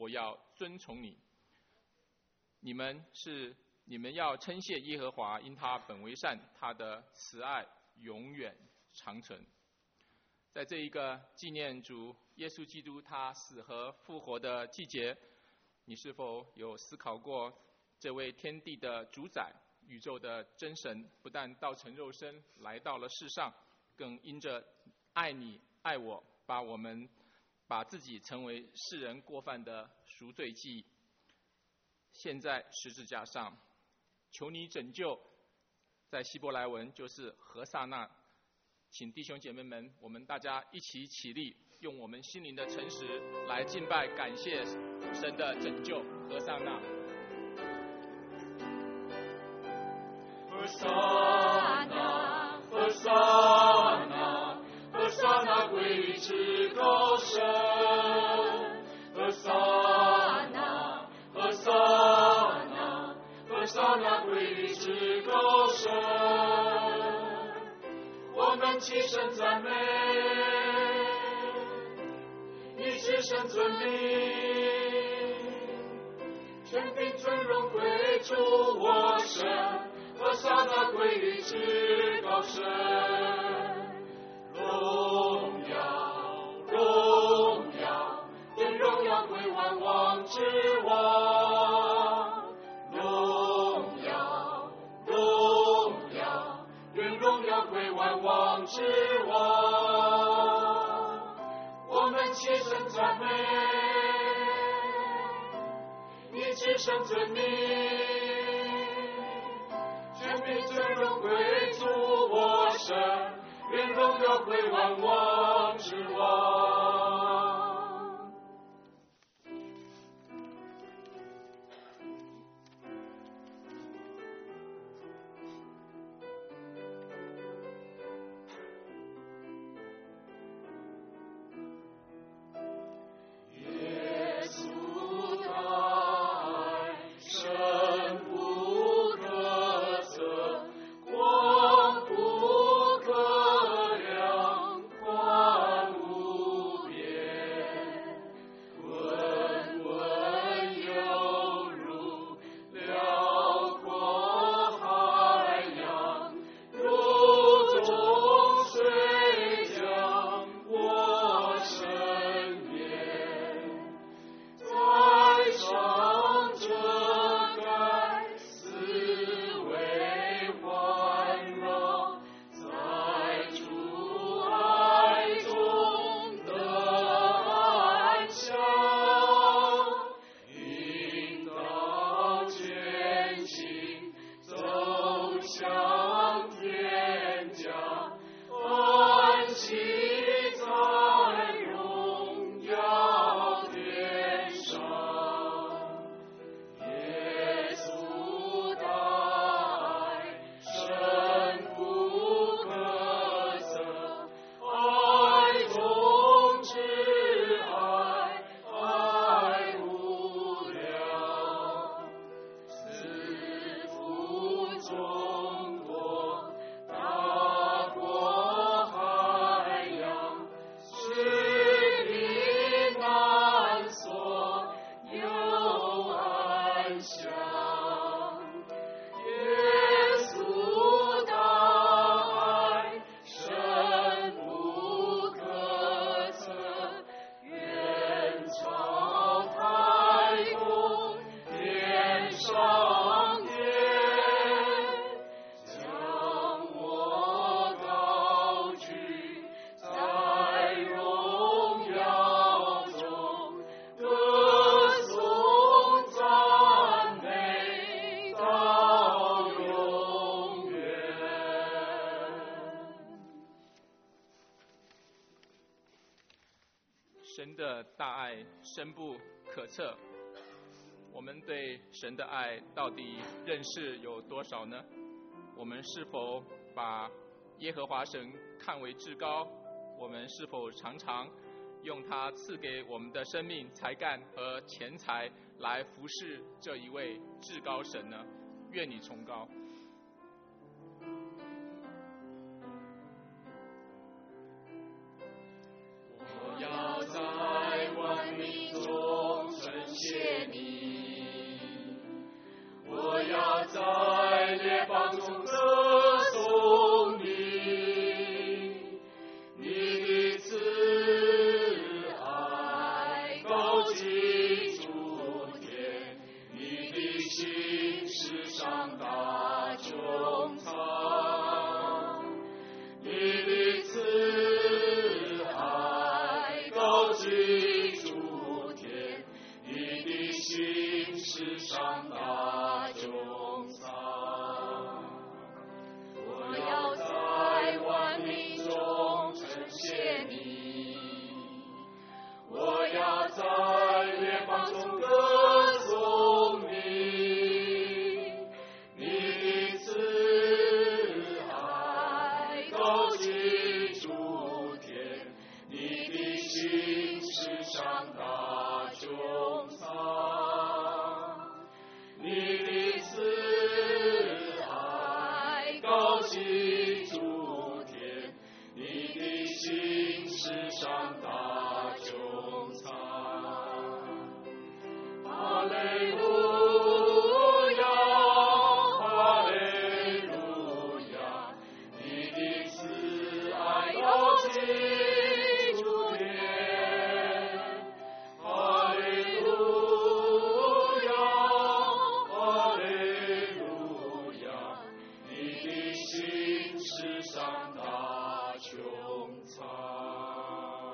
我要尊崇你。你们要称谢耶和华，因他本为善，他的慈爱永远长存。在这一个纪念主耶稣基督他死和复活的季节，你是否有思考过这位天地的主宰、宇宙的真神，不但道成肉身来到了世上，更因着爱你爱我，把自己成为世人过犯的赎罪祭，献在十字架上，求你拯救，在希伯来文就是何撒那。请弟兄姐妹们，我们大家一起起立，用我们心灵的诚实来敬拜感谢神的拯救。何撒那， 何撒那，何撒那，何撒那归于至高神。何撒那，何撒那，何撒那归于至高神。我们齐声赞美，你至圣尊名，全凭尊荣归主我神。何撒那归于至高神。荣耀荣耀，愿荣耀归万王之王。荣耀荣耀，愿荣耀归万王之王。我们齐声赞美，你至圣尊名，全凭尊荣归主我神，愿荣耀归万王之王。 神的大爱深不可测，我们对神的爱到底认识有多少呢？我们是否把耶和华神看为至高？我们是否常常用他赐给我们的生命、才干和钱财来服侍这一位至高神呢？愿你崇高。 我要在万民中称谢心世上大穹苍。我要在万民中称谢你，我要在列邦中歌颂你，你的慈爱高及诸天，你的心世上大穹苍，你的慈爱高及诸天，你的心世上大穹苍。哈利路亚，哈利路亚，你的慈爱高及诸天。哈利路亚，哈利路亚，你的心世上大穹苍。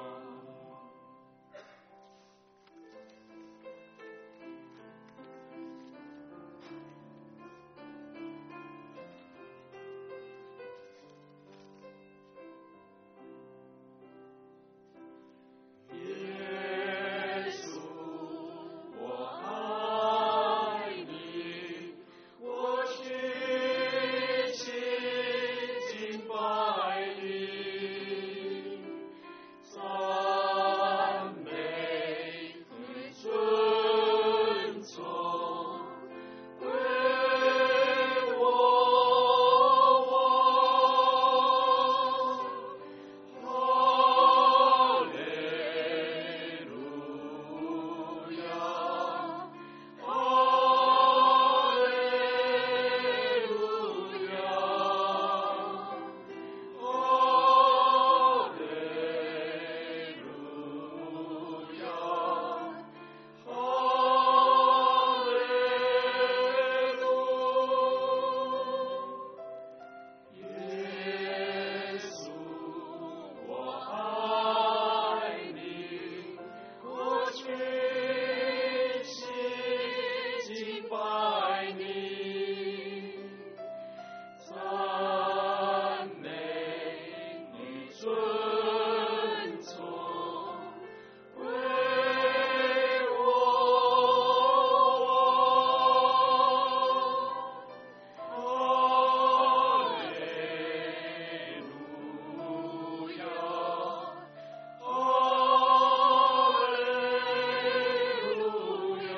耶稣，我爱你，我屈膝敬拜你，赞美与尊崇归我王。哈利路亚，哈利路亚，哈利路亚，哈利路。耶稣，我爱你，我屈膝敬拜你，赞美与尊崇归我王。哈利路亚，哈利路亚，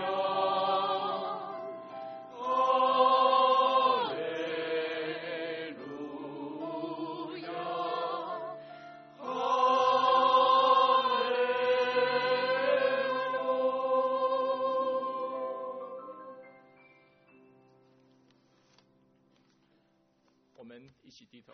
哈利路亚，哈利路。 我们一起低头。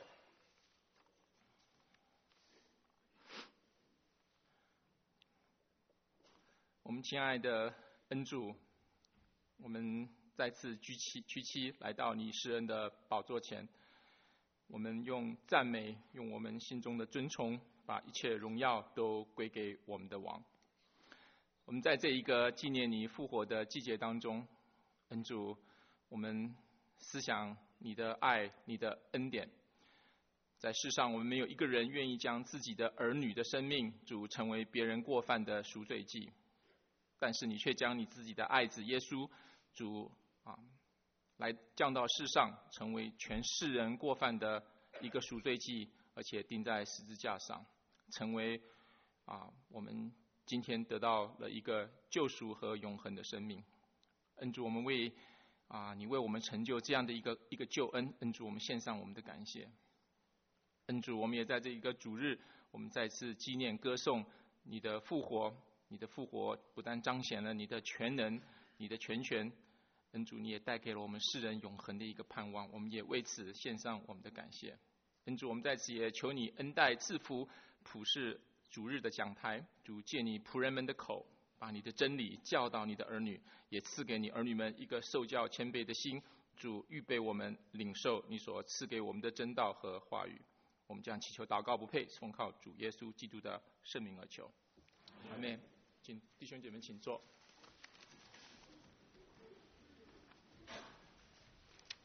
我们亲爱的恩主，我们再次屈膝来到你施恩的宝座前，我们用赞美，用我们心中的尊崇，把一切荣耀都归给我们的王。我们在这一个纪念你复活的季节当中，恩主，我们思想你的爱，你的恩典。在世上，我们没有一个人愿意将自己的儿女的生命主成为别人过犯的赎罪祭，但是你却将你自己的爱子耶稣主来降到世上，成为全世人过犯的一个赎罪祭，而且钉在十字架上，成为我们今天得到了一个救赎和永恒的生命。恩主，我们为你为我们成就这样的一个救恩，恩主，我们献上我们的感谢。恩主，我们也在这一个主日，我们再次纪念歌颂你的复活。你的复活不但彰显了你的全能，你的全权，恩主，你也带给了我们世人永恒的一个盼望，我们也为此献上我们的感谢。恩主，我们在此也求你恩待赐福普世主日的讲台，主借你仆人们的口，把你的真理教导你的儿女，也赐给你儿女们一个受教谦卑的心。主预备我们领受你所赐给我们的真道和话语。我们将祈求祷告不配，奉靠主耶稣基督的圣名而求。阿们。请弟兄姐妹请坐。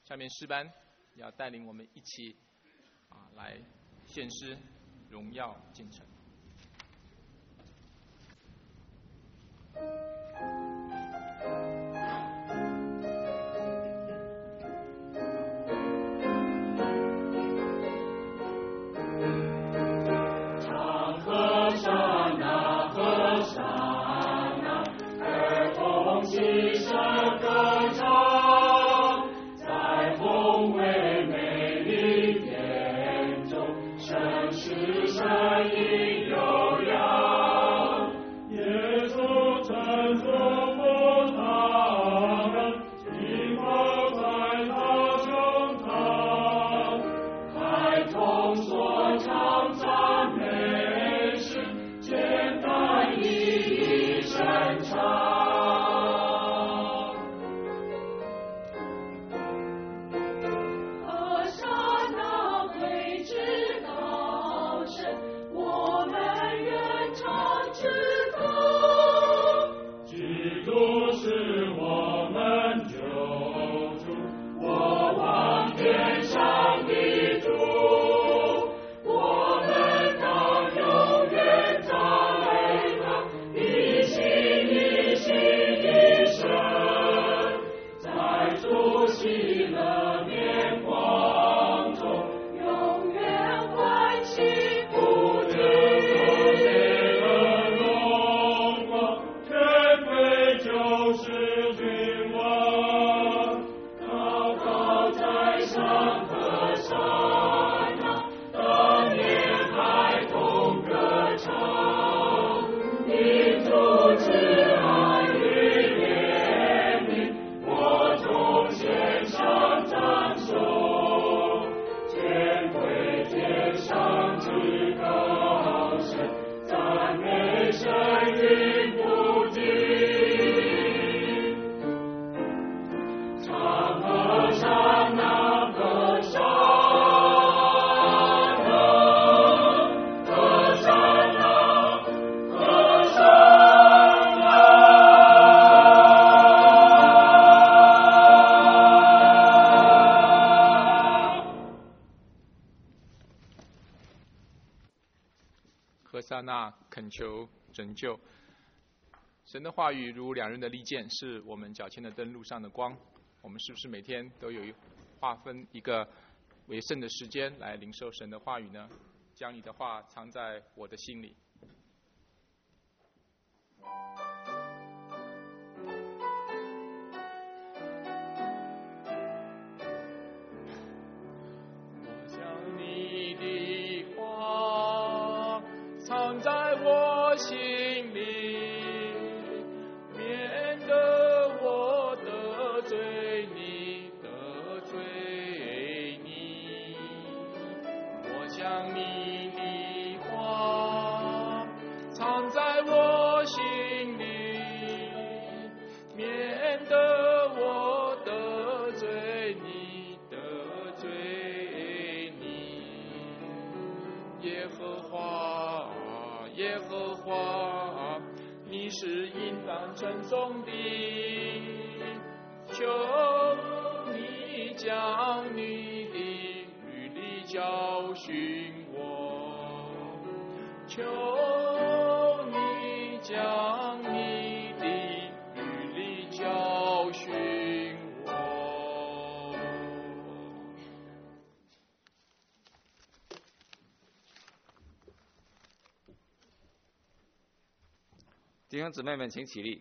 下面诗班要带领我们一起来献诗，荣耀进城。何撒那恳求拯救。神的话语如两刃的利剑，是我们脚前的灯，路上的光。我们是不是每天都有划分一个为圣的时间来领受神的话语呢？将你的话藏在我的心里。我将你的话藏在我心里，免得我得罪你，得罪你。我将你的话藏在我心里，免得我得罪你，得罪你。耶和华，耶和华，你是应当称颂的，求你将你的律例教训我，求你将你的律例教训我。 弟兄姊妹们，请起立，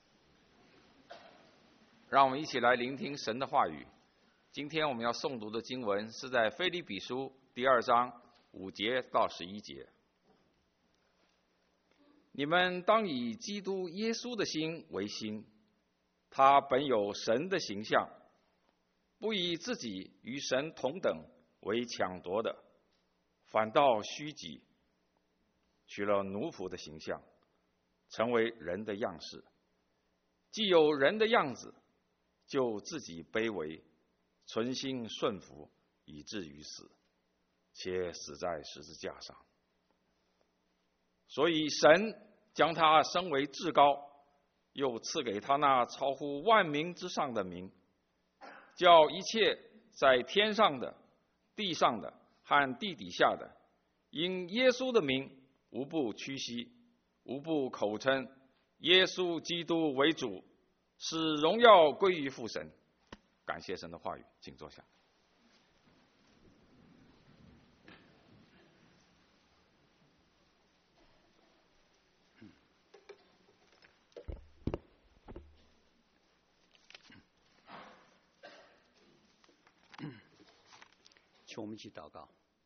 让我们一起来聆听神的话语。今天我们要诵读的经文是在腓立比书第2章5节到11节。你们当以基督耶稣的心为心，他本有神的形象，不以自己与神同等为抢夺的，反倒虚己，取了奴仆的形象，成为人的样式。既有人的样子，就自己卑微，存心顺服，以至于死，且死在十字架上。所以神将他升为至高，又赐给他那超乎万名之上的名，叫一切在天上的、地上的和地底下的，因耶稣的名，无不屈膝，无不口称耶稣基督为主，使荣耀归于父神。感谢神的话语，请坐下。 请我们一起祷告。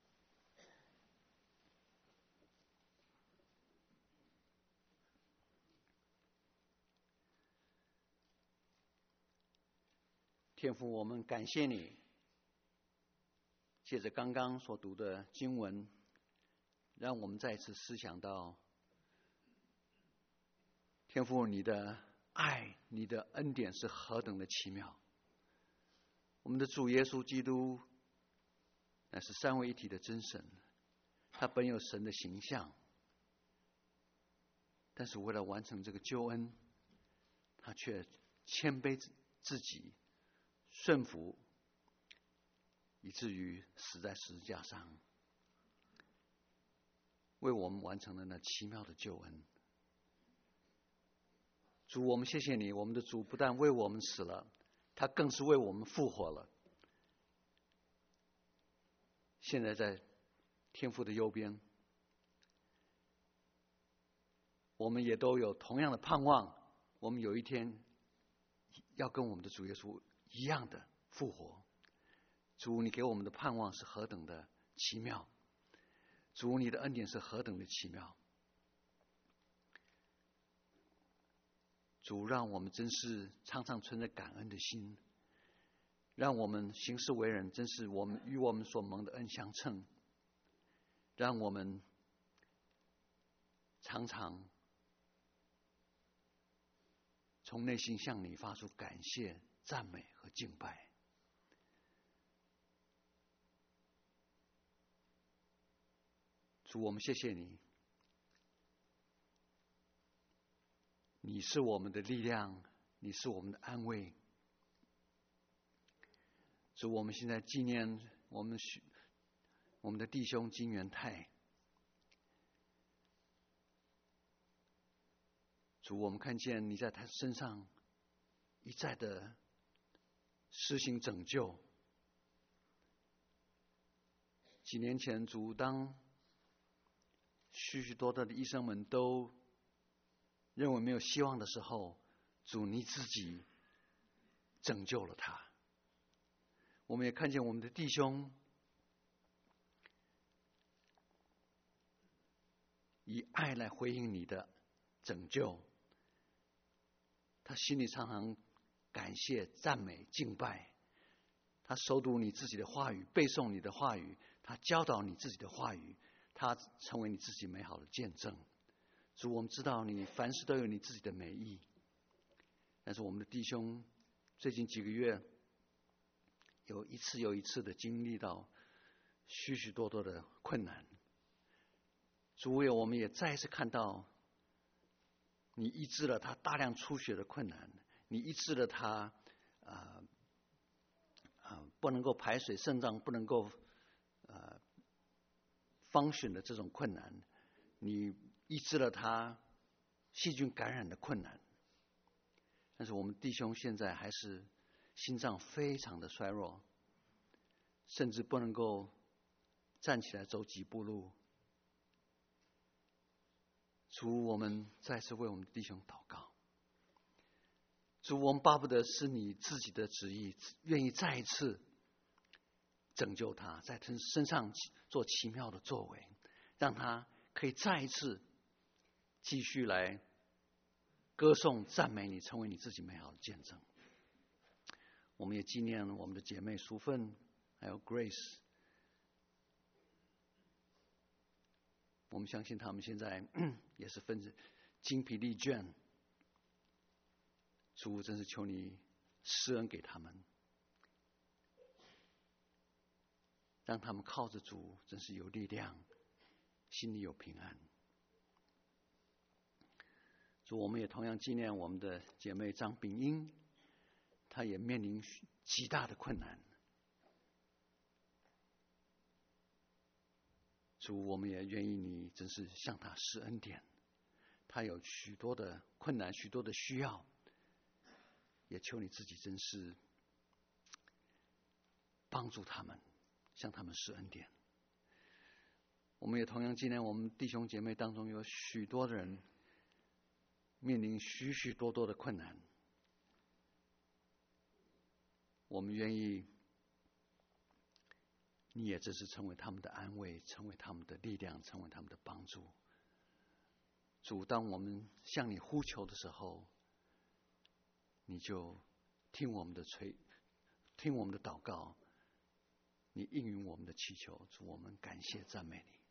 天父，我们感谢你，借着刚刚所读的经文，让我们再次思想到，天父，你的爱、你的恩典是何等的奇妙。我们的主耶稣基督乃是三位一体的真神，他本有神的形象，但是为了完成这个救恩，他却谦卑自己，顺服，以至于死在十字架上，为我们完成了那奇妙的救恩。主，我们谢谢你，我们的主不但为我们死了，他更是为我们复活了。现在在天父的右边，我们也都有同样的盼望，我们有一天要跟我们的主耶稣一样的复活。主，你给我们的盼望是何等的奇妙，主，你的恩典是何等的奇妙。主，让我们真是常常存着感恩的心，让我们行事为人真是我们与我们所蒙的恩相称，让我们常常从内心向你发出感谢、赞美和敬拜。主，我们谢谢你，你是我们的力量，你是我们的安慰。主，我们现在纪念我们的弟兄金元泰。主，我们看见你在他身上一再的施行拯救。几年前，主，当许许多多的医生们都认为没有希望的时候，主，你自己拯救了他。我们也看见我们的弟兄以爱来回应你的拯救，他心里常常感谢、赞美、敬拜，他熟读你自己的话语，背诵你的话语，他教导你自己的话语，他成为你自己美好的见证。主，我们知道你凡事都有你自己的美意，但是我们的弟兄最近几个月有一次又一次的经历到许许多多的困难。主啊，我们也再一次看到你医治了他大量出血的困难，你医治了他不能够排水，肾脏不能够function的这种困难，你医治了他细菌感染的困难。但是我们弟兄现在还是心脏非常的衰弱，甚至不能够站起来走几步路。主，我们再次为我们的弟兄祷告。主，我们巴不得是你自己的旨意，愿意再一次拯救他，在他身上做奇妙的作为，让他可以再一次继续来歌颂赞美你，成为你自己美好的见证。我们也纪念我们的姐妹淑芬还有 Grace， 我们相信他们现在也是精疲力倦。主，真是求你施恩给他们，让他们靠着主真是有力量，心里有平安。主，我们也同样纪念我们的姐妹张炳英，她也面临极大的困难。 主，我们也愿意你真是向他施恩典，他有许多的困难，许多的需要，也求你自己真是帮助他们，向他们施恩典。我们也同样纪念我们弟兄姐妹当中有许多的人面临许许多多的困难，我们愿意你也真是成为他们的安慰，成为他们的力量，成为他们的帮助。主，当我们向你呼求的时候，你就听我们的祷告，你应允我们的祈求。主，我们感谢赞美你。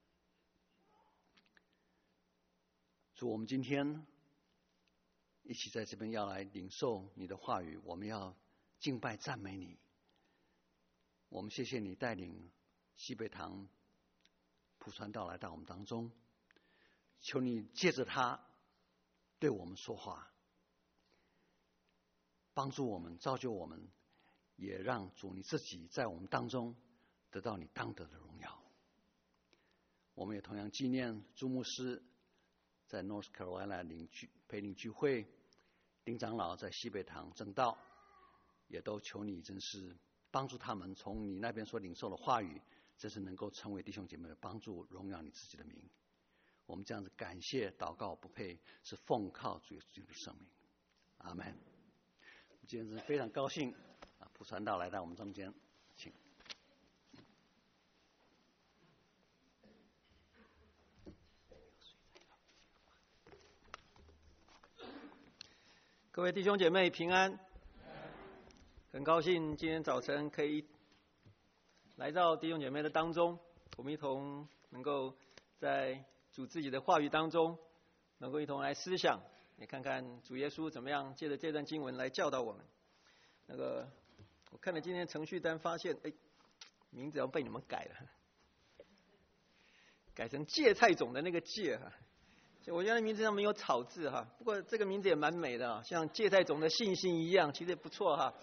主，我们今天一起在这边要来领受你的话语，我们要敬拜赞美你。我们谢谢你带领西北堂普传道来到我们当中，求你借着他对我们说话，帮助我们，造就我们，也让主你自己在我们当中得到你当得的荣耀。我们也同样纪念朱牧师在 North Carolina 培灵聚会，丁长老在西北堂正道，也都求你真是帮助他们从你那边所领受的话语，真是能够成为弟兄姐妹的帮助，荣耀你自己的名。我们这样子感谢祷告不配，是奉靠主耶稣基督的圣名，阿们。今天是非常高兴普传道来到我们中间，请。 各位弟兄姐妹平安，很高兴今天早晨可以来到弟兄姐妹的当中，我们一同能够在主自己的话语当中，能够一同来思想，也看看主耶稣怎么样借着这段经文来教导我们。我看了今天程序单，发现名字要被你们改了，改成芥菜种的那个芥哈。我觉得名字上没有草字哈，不过这个名字也蛮美的，像芥菜种的信心一样，其实也不错哈。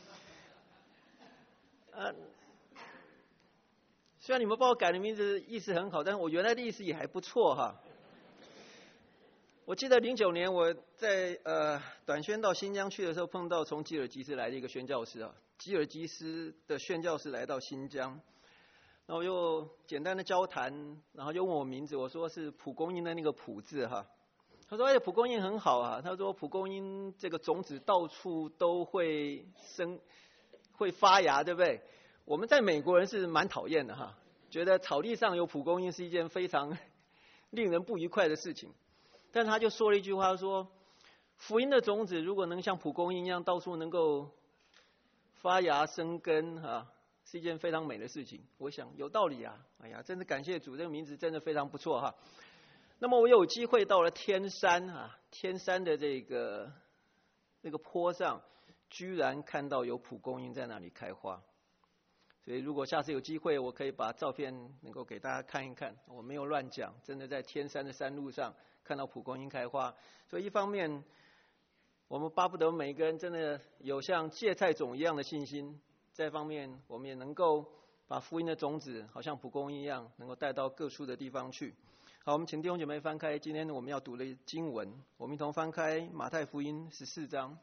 虽然你们帮我改的名字意思很好，但是我原来的意思也还不错哈。我记得09年我在短宣到新疆去的时候，碰到从吉尔吉斯来的一个宣教师啊，吉尔吉斯的宣教师来到新疆。然后又简单的交谈，然后就问我名字，我说是蒲公英的那个蒲字哈。他说蒲公英很好啊，他说蒲公英这个种子到处都会会发芽，对不对？我们在美国人是蛮讨厌的哈，觉得草地上有蒲公英是一件非常令人不愉快的事情。但他就说了一句话，说福音的种子如果能像蒲公英一样到处能够发芽生根哈，是一件非常美的事情。我想有道理啊，哎呀，真是感谢主，这个名字真的非常不错哈。那么我有机会到了天山啊，天山的那个坡上，居然看到有蒲公英在那里开花。所以如果下次有机会，我可以把照片能够给大家看一看，我没有乱讲，真的在天山的山路上看到蒲公英开花。所以一方面，我们巴不得每个人真的有像芥菜种一样的信心。这方面，我们也能够把福音的种子，好像蒲公英一样，能够带到各处的地方去。好，我们请弟兄姐妹翻开今天我们要读的经文，我们一同翻开马太福音14章。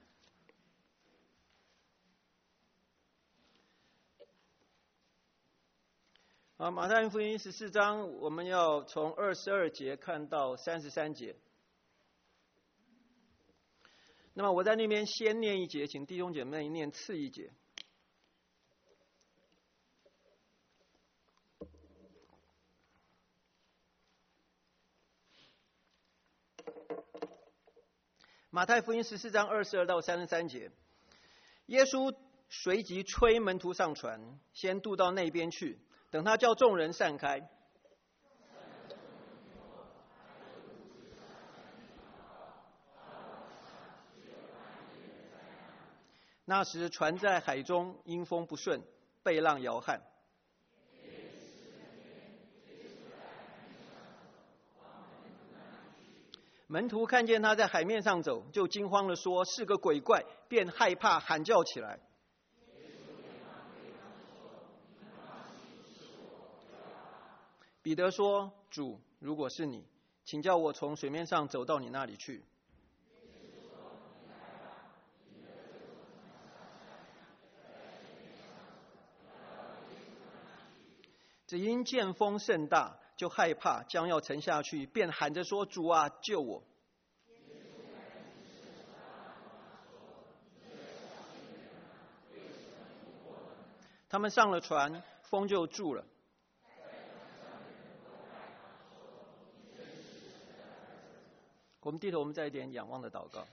好，马太福音14章，我们要从22节看到33节。那么我在那边先念一节，请弟兄姐妹念次一节。马太福音14章22到33节，耶稣随即催门徒上船，先渡到那边去，等他叫众人散开。那时船在海中，因风不顺，被浪摇撼。门徒看见他在海面上走，就惊慌地说是个鬼怪，便害怕喊叫起来。 彼得说：“主，如果是你，请叫我从水面上走到你那里去。”只因见风甚大，就害怕，将要沉下去，便喊着说：“主啊，救我！”他们上了船，风就住了。我们低头，我们再一点仰望的祷告。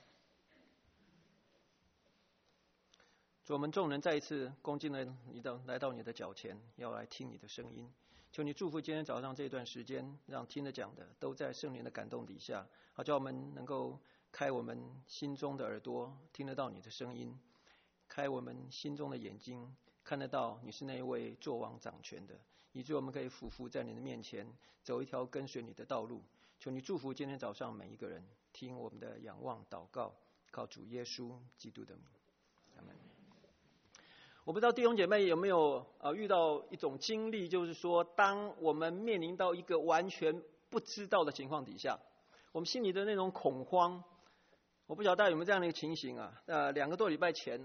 主，我们众人再一次恭敬的来到你的脚前，要来听你的声音。求你祝福今天早上这段时间，让听着讲的都在圣灵的感动底下，好叫我们能够开我们心中的耳朵，听得到你的声音；开我们心中的眼睛，看得到你是那一位作王掌权的，以致我们可以俯伏在你的面前，走一条跟随你的道路。求你祝福今天早上每一个人，听我们的仰望祷告，靠主耶稣基督的名，阿们。我不知道弟兄姐妹有没有遇到一种经历，就是说，当我们面临到一个完全不知道的情况底下，我们心里的那种恐慌。我不晓得大家有没有这样的一个情形啊？2个多礼拜前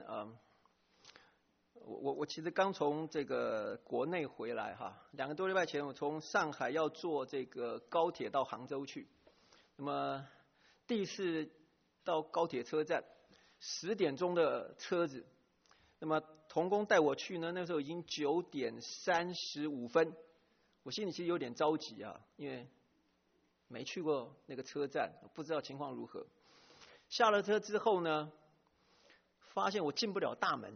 我其实刚从这个国内回来哈，2个多礼拜前我从上海要坐这个高铁到杭州去，那么第一次到高铁车站，10点钟的车子，那么同工带我去呢，那时候已经9点35分，我心里其实有点着急啊，因为没去过那个车站，不知道情况如何。下了车之后呢，发现我进不了大门。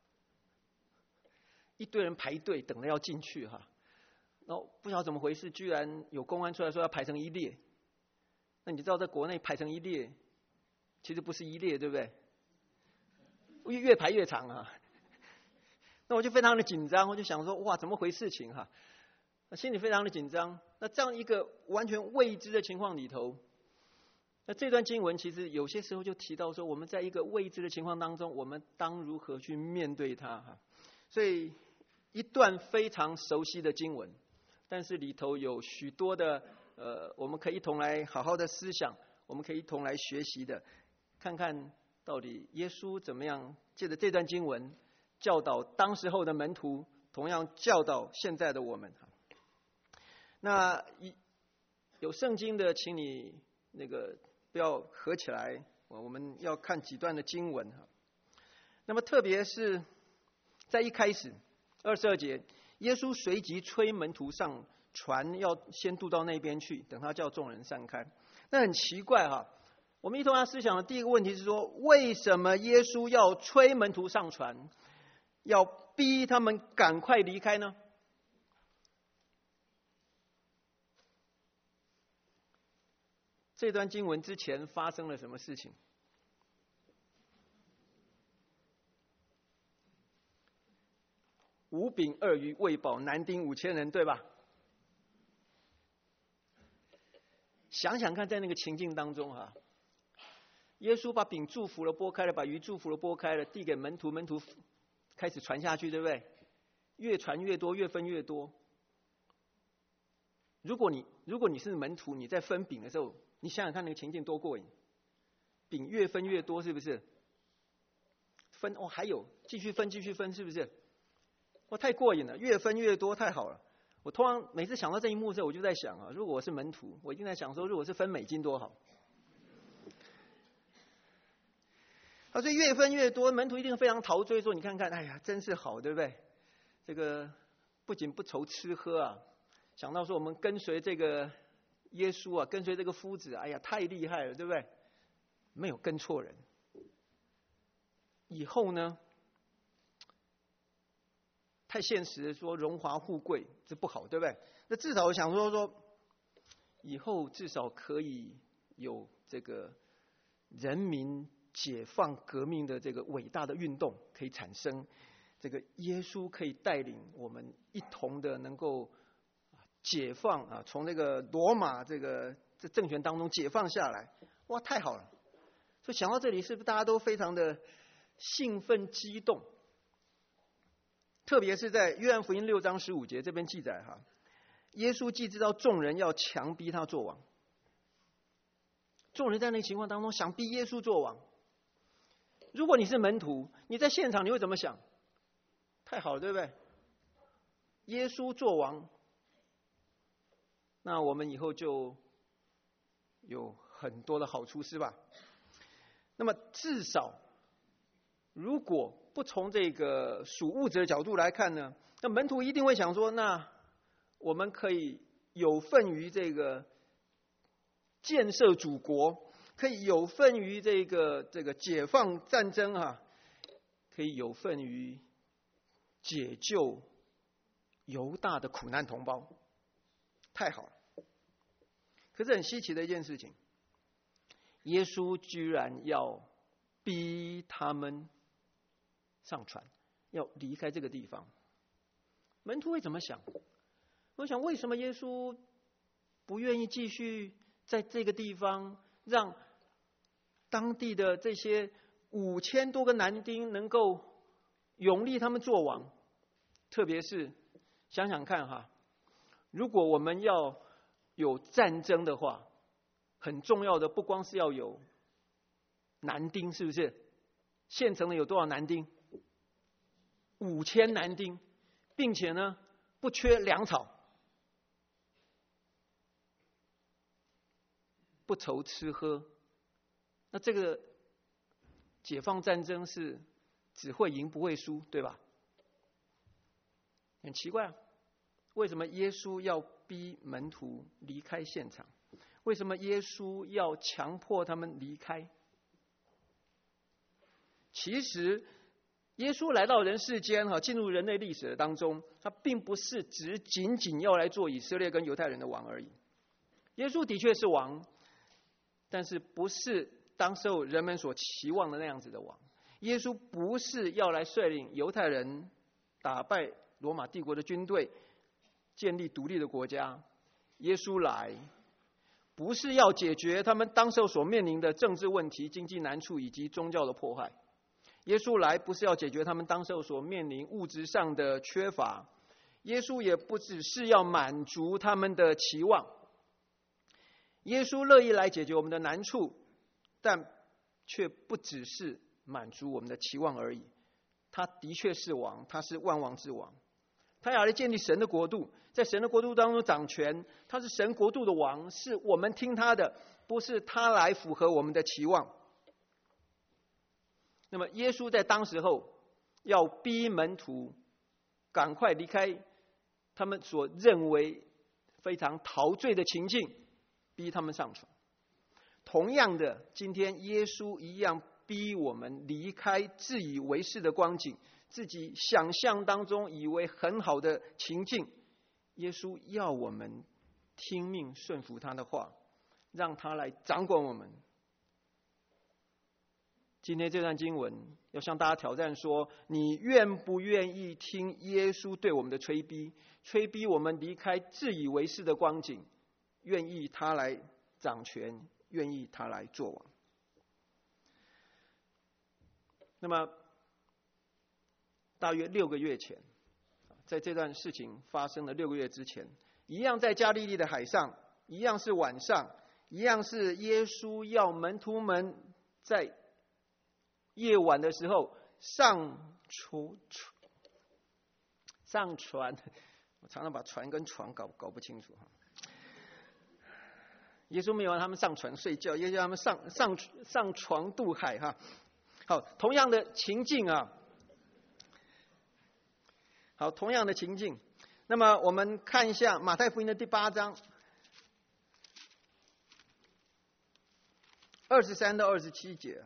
一堆人排队等着要进去哈，然后不晓得怎么回事，居然有公安出来说要排成一列。那你知道在国内排成一列，其实不是一列，对不对？越排越长啊。那我就非常的紧张，我就想说哇，怎么回事情哈？心里非常的紧张。那这样一个完全未知的情况里头，那这段经文其实有些时候就提到说，我们在一个未知的情况当中，我们当如何去面对它哈？所以一段非常熟悉的经文，但是里头有许多的我们可以一同来好好的思想，我们可以一同来学习的，看看到底耶稣怎么样借着这段经文教导当时候的门徒，同样教导现在的我们。那有圣经的，请你那个不要合起来，我们要看几段的经文。那么特别是在一开始22节，耶稣随即催门徒上船，要先渡到那边去，等他叫众人散开。那很奇怪哈，我们一同来思想的第一个问题是说，为什么耶稣要催门徒上船，要逼他们赶快离开呢？这段经文之前发生了什么事情？5饼2鱼喂饱男丁5000人，对吧？想想看，在那个情境当中哈，耶稣把饼祝福了，拨开了；把鱼祝福了，拨开了，递给门徒，门徒开始传下去，对不对？越传越多，越分越多。如果你是门徒，你在分饼的时候，你想想看那个情境多过瘾，饼越分越多，是不是？分哦，还有继续分，继续分，是不是？哇，太过瘾了，越分越多，太好了。我通常每次想到这一幕的时候，我就在想啊，如果我是门徒，我一定在想说，如果是分美金多好。所以越分越多，门徒一定非常陶醉，说你看看，哎呀，真是好，对不对？这个不仅不愁吃喝啊，想到说我们跟随这个耶稣啊，跟随这个夫子，哎呀，太厉害了，对不对？没有跟错人。以后呢，太现实，说荣华富贵这不好，对不对？那至少我想说，以后至少可以有这个人民解放革命的这个伟大的运动可以产生，这个耶稣可以带领我们一同的能够解放啊，从那个罗马这政权当中解放下来，哇，太好了！所以想到这里，是不是大家都非常的兴奋激动？特别是在约翰福音6章15节这边记载哈， 耶稣既知道众人要强逼他做王，众人在那个情况当中想逼耶稣做王。如果你是门徒，你在现场你会怎么想？太好了，对不对？耶稣做王，那我们以后就有很多的好处，是吧？那么至少，如果不从这个属物质的角度来看呢，那门徒一定会想说，那我们可以有份于这个建设祖国，可以有份于这个解放战争啊，可以有份于解救犹大的苦难同胞，太好了。可是很稀奇的一件事情，耶稣居然要逼他们上船，要离开这个地方。门徒会怎么想？我想，为什么耶稣不愿意继续在这个地方，让当地的这些5000多个男丁能够拥立他们做王？特别是想想看哈，如果我们要有战争的话，很重要的不光是要有男丁，是不是？现成的有多少男丁？5000男丁，并且呢，不缺粮草，不愁吃喝。那这个解放战争是只会赢不会输，对吧？很奇怪啊，为什么耶稣要逼门徒离开现场？为什么耶稣要强迫他们离开？其实耶稣来到人世间进入人类历史的当中，他并不是仅仅要来做以色列跟犹太人的王而已。耶稣的确是王，但是不是当时候人们所期望的那样子的王。耶稣不是要来率领犹太人打败罗马帝国的军队，建立独立的国家。耶稣来不是要解决他们当时候所面临的政治问题、经济难处以及宗教的迫害。耶稣来不是要解决他们当时候所面临物质上的缺乏。耶稣也不只是要满足他们的期望。耶稣乐意来解决我们的难处，但却不只是满足我们的期望而已。他的确是王，他是万王之王，他要来建立神的国度，在神的国度当中掌权。他是神国度的王，是我们听他的，不是他来符合我们的期望。那么耶稣在当时候要逼门徒赶快离开他们所认为非常陶醉的情境，逼他们上船。同样的，今天耶稣一样逼我们离开自以为是的光景，自己想象当中以为很好的情境。耶稣要我们听命顺服他的话，让他来掌管我们。今天这段经文要向大家挑战说，你愿不愿意听耶稣对我们的催逼，催逼我们离开自以为是的光景，愿意他来掌权，愿意他来做王。那么大约6个月前，在这段事情发生的6个月之前，一样在加利利的海上，一样是晚上，一样是耶稣要门徒们在夜晚的时候上船，我常常把船跟床搞不清楚哈。耶稣没有让他们上船睡觉，耶稣让他们上床渡海哈。好，同样的情境啊，好，同样的情境。那么我们看一下马太福音的第8章23到27节。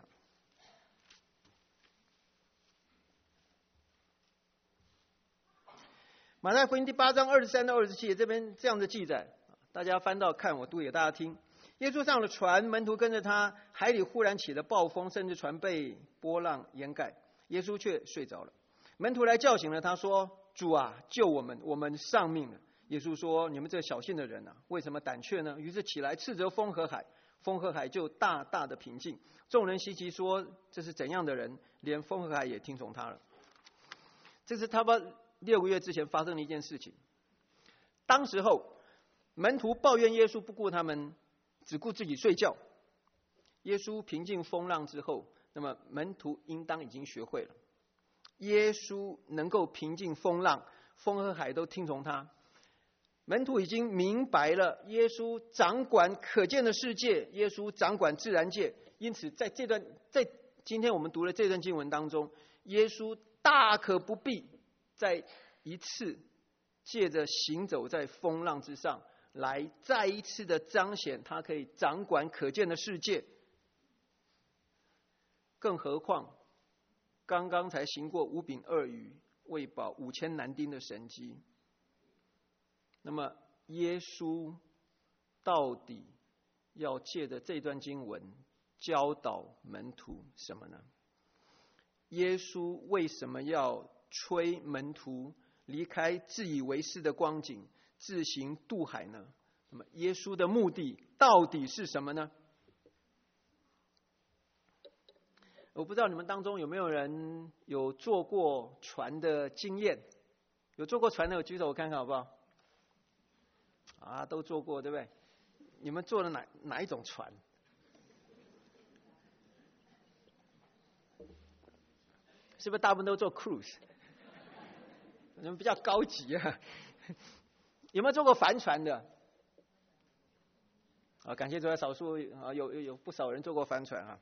马太福音第8章23到27节，这边这样的记载，大家翻到看，我读给大家听。耶稣上了船，门徒跟着他，海里忽然起了暴风，甚至船被波浪淹盖，耶稣却睡着了。门徒来叫醒了他，说：主啊，救我们，我们丧命了。耶稣说：你们这小信的人啊，为什么胆怯呢？于是起来斥责风和海，风和海就大大的平静。众人稀奇说：这是怎样的人？连风和海也听从他了。这是差不多6个月之前发生的一件事情。当时候门徒抱怨耶稣不顾他们，只顾自己睡觉。耶稣平静风浪之后，那么门徒应当已经学会了，耶稣能够平静风浪，风和海都听从他。门徒已经明白了，耶稣掌管可见的世界，耶稣掌管自然界。因此，在今天我们读的这段经文当中，耶稣大可不必再一次借着行走在风浪之上，来再一次的彰显他可以掌管可见的世界。更何况，刚刚才行过5饼2鱼喂饱5000男丁的神迹。那么，耶稣到底要借着这段经文教导门徒什么呢？耶稣为什么要催门徒离开自以为是的光景，自行渡海呢？那么，耶稣的目的到底是什么呢？我不知道你们当中有没有人有坐过船的经验？有坐过船的，我举手我看看好不好？啊，都坐过对不对？你们坐的哪一种船？是不是大部分都坐 cruise？ 你们比较高级啊。有没有坐过帆船的？啊，感谢主，少数啊有不少人坐过帆船啊。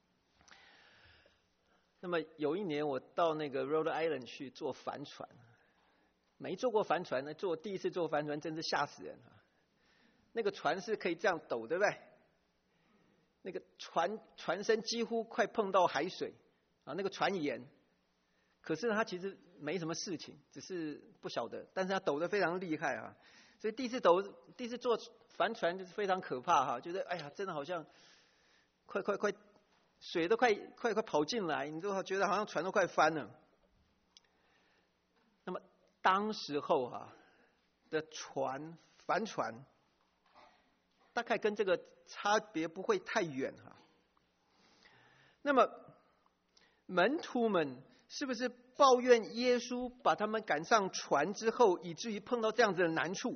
那么有一年我到那个 Rhode Island 去坐帆船，没坐过帆船呢，第一次坐帆船真是吓死人啊！那个船是可以这样抖，对不对？那个船身几乎快碰到海水啊，那个船沿。可是它其实没什么事情，只是不晓得，但是它抖得非常厉害啊！所以第一次坐帆船就是非常可怕哈，觉得哎呀，真的好像快，水都快跑进来，你都觉得好像船都快翻了。那么当时候的帆船，大概跟这个差别不会太远哈。那么门徒们是不是抱怨耶稣把他们赶上船之后，以至于碰到这样子的难处，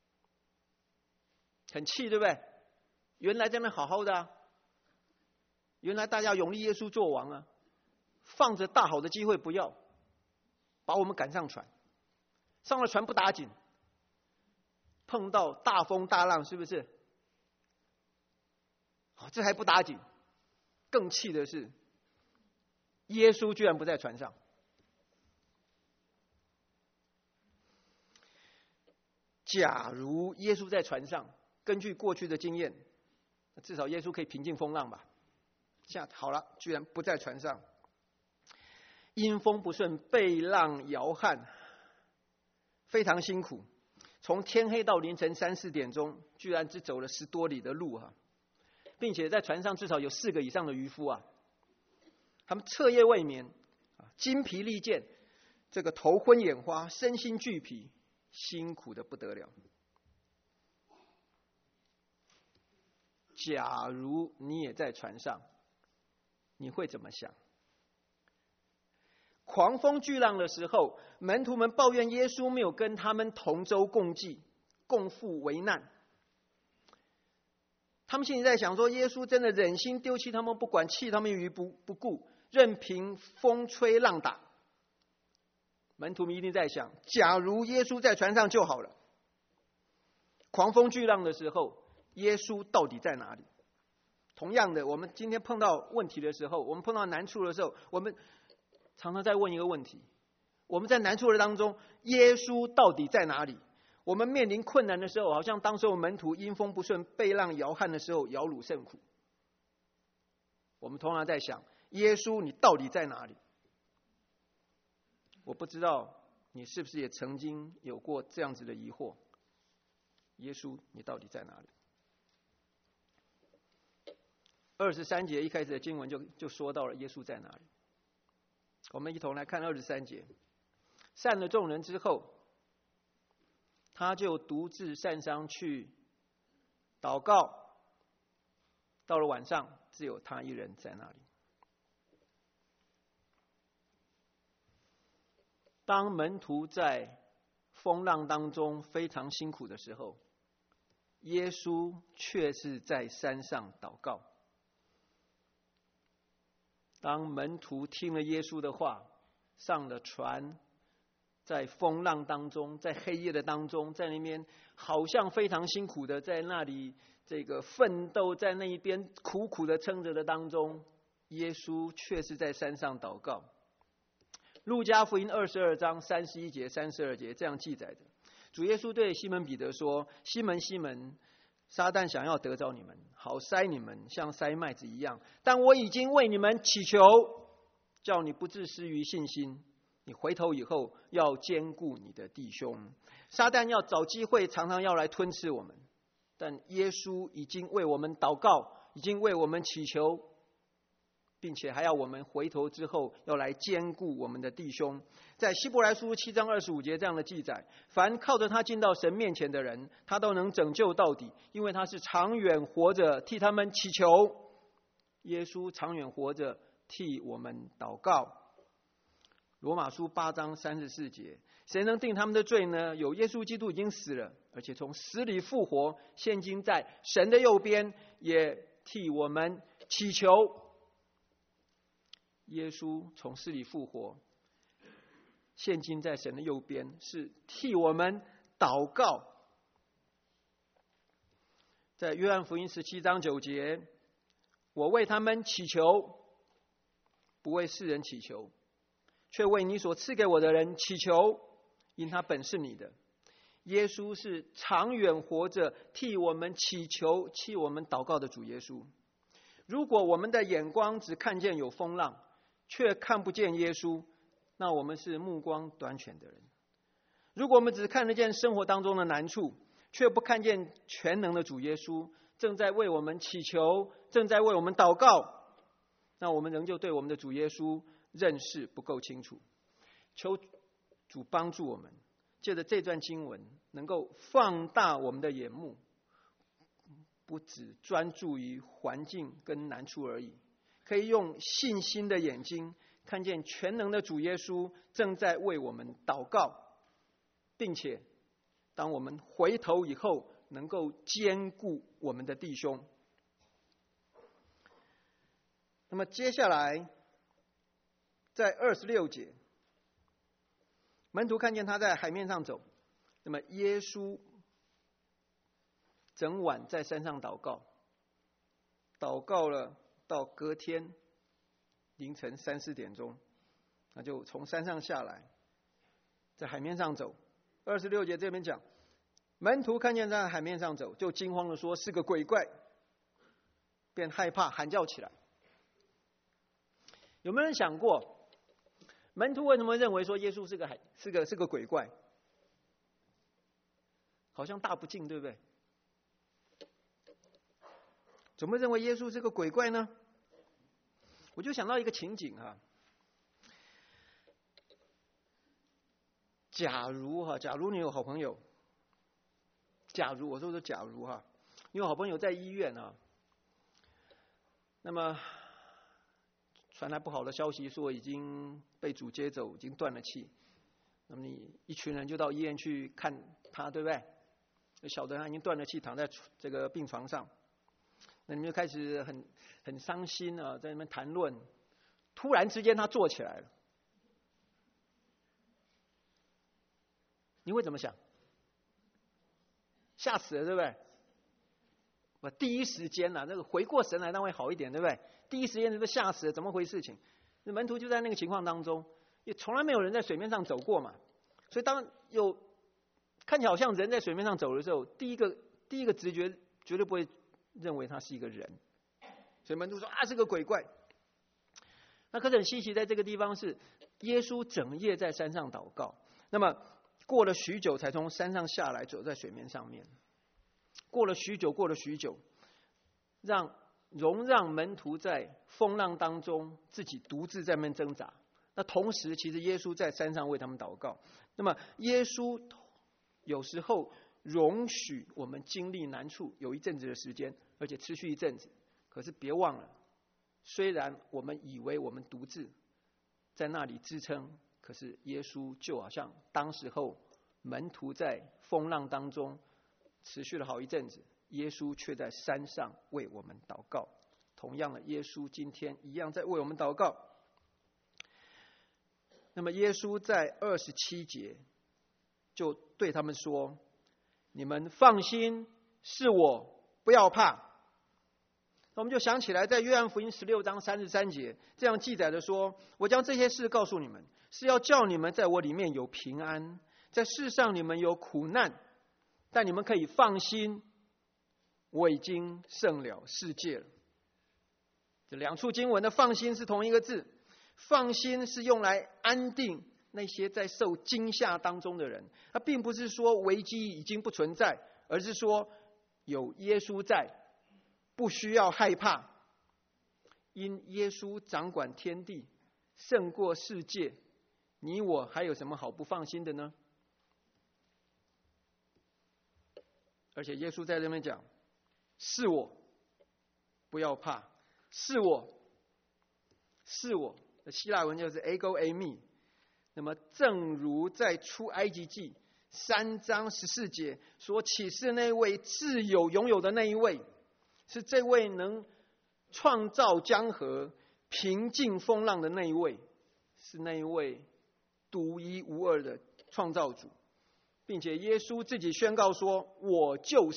很气，对不对？原来在那好好的啊，原来大家永立耶稣做王啊，放着大好的机会不要，把我们赶上船，上了船不打紧，碰到大风大浪，是不是？这还不打紧，更气的是，耶稣居然不在船上。假如耶稣在船上，根据过去的经验，至少耶稣可以平静风浪吧？好了，居然不在船上，因风不顺，被浪摇撼，非常辛苦。从天黑到凌晨3、4点钟，居然只走了10多里的路并且在船上至少有4个以上的渔夫他们彻夜未眠，筋疲力尽，这个头昏眼花，身心俱疲，辛苦的不得了。假如你也在船上，你会怎么想？狂风巨浪的时候，门徒们抱怨耶稣没有跟他们同舟共济，共赴危难。他们心里在想说，耶稣真的忍心丢弃他们不管，弃他们于不顾，任凭风吹浪打。门徒们一定在想，假如耶稣在船上就好了。狂风巨浪的时候，耶稣到底在哪里？同样的，我们今天碰到问题的时候，我们碰到难处的时候，我们常常在问一个问题：我们在难处的当中，耶稣到底在哪里？我们面临困难的时候，好像当时门徒因风不顺、被浪摇撼的时候，摇橹甚苦。我们同样在想，耶稣你到底在哪里？我不知道你是不是也曾经有过这样子的疑惑：耶稣你到底在哪里？23节一开始的经文就说到了耶稣在哪里。我们一同来看23节。散了众人之后，他就独自上山去祷告。到了晚上，只有他一人在那里。当门徒在风浪当中非常辛苦的时候， 耶稣却是在山上祷告。当门徒听了耶稣的话，上了船，在风浪当中，在黑夜的当中，在那边好像非常辛苦的在那里这个奋斗，在那一边苦苦的撑着的当中，耶稣却是在山上祷告。路加福音22章31节、32节这样记载的：主耶稣对西门彼得说：“西门，西门，撒旦想要得着你们，好筛你们，像筛麦子一样。但我已经为你们祈求，叫你不致失于信心。你回头以后，要兼顾你的弟兄。撒旦要找机会，常常要来吞噬我们，但耶稣已经为我们祷告，已经为我们祈求，并且还要我们回头之后要来兼顾我们的弟兄。在希伯来书7章25节这样的记载：凡靠着他进到神面前的人，他都能拯救到底，因为他是长远活着替他们祈求。耶稣长远活着替我们祷告。罗马书8章34节：谁能定他们的罪呢？有耶稣基督已经死了，而且从死里复活，现今在神的右边，也替我们祈求。耶稣从死里复活，现今在神的右边，是替我们祷告。在约翰福音17章9节：我为他们祈求，不为世人祈求，却为你所赐给我的人祈求，因他本是你的。耶稣是长远活着替我们祈求、替我们祷告的主耶稣。如果我们的眼光只看见有风浪，却看不见耶稣，那我们是目光短浅的人。如果我们只看得见生活当中的难处，却不看见全能的主耶稣正在为我们祈求，正在为我们祷告，那我们仍旧对我们的主耶稣认识不够清楚。求主帮助我们，借着这段经文能够放大我们的眼目，不只专注于环境跟难处而已，可以用信心的眼睛看见全能的主耶稣正在为我们祷告，并且当我们回头以后，能够兼顾我们的弟兄。那么接下来在26节，门徒看见他在海面上走，那么耶稣整晚在山上祷告，祷告了到隔天凌晨3、4点钟，那就从山上下来，在海面上走。26节这边讲，门徒看见他在海面上走，就惊慌地说是个鬼怪，便害怕喊叫起来。有没有人想过，门徒为什么认为说耶稣是个鬼怪？好像大不敬，对不对？怎么认为耶稣是个鬼怪呢？我就想到一个情景哈，假如你有好朋友，我说假如哈，你有好朋友在医院啊，那么传来不好的消息，说已经被主接走，已经断了气，那么你一群人就到医院去看他，对不对？晓得他已经断了气，躺在这个病床上，那你们就开始很伤心啊，在那边谈论。突然之间他坐起来了，你会怎么想？吓死了，对不对？我第一时间那个回过神来，那会好一点，对不对？第一时间就被吓死了，怎么回事情？那门徒就在那个情况当中，也从来没有人在水面上走过嘛，所以当有看起来好像人在水面上走的时候，第一个直觉绝对不会认为他是一个人，所以门徒说是个鬼怪。那可是很稀奇，在这个地方是耶稣整夜在山上祷告，那么过了许久才从山上下来，走在水面上面。过了许久，容让门徒在风浪当中自己独自在那边挣扎。那同时，其实耶稣在山上为他们祷告。那么耶稣有时候容许我们经历难处，有一阵子的时间，而且持续一阵子。可是别忘了，虽然我们以为我们独自在那里支撑，可是耶稣就好像当时候门徒在风浪当中持续了好一阵子， 耶稣却在山上为我们祷告。同样的，耶稣今天一样在为我们祷告。那么耶稣在27节就对他们说：你们放心，是我，不要怕。我们就想起来，在约翰福音16章33节这样记载的说：我将这些事告诉你们，是要叫你们在我里面有平安，在世上你们有苦难，但你们可以放心，我已经胜了世界了。这两处经文的放心是同一个字，放心是用来安定那些在受惊吓当中的人。它并不是说危机已经不存在，而是说有耶稣在，不需要害怕，因耶稣掌管天地，胜过世界，你我还有什么好不放心的呢？而且耶稣在这边讲：是我，不要怕，是我，是我。希腊文就是 ego eimi。那么正如在出埃及记3章14节所启示那位自有永有的那一位，是这位能创造江河、平静风浪的那一位，是那一位独一无二的创造主，并且耶稣自己宣告说：我就是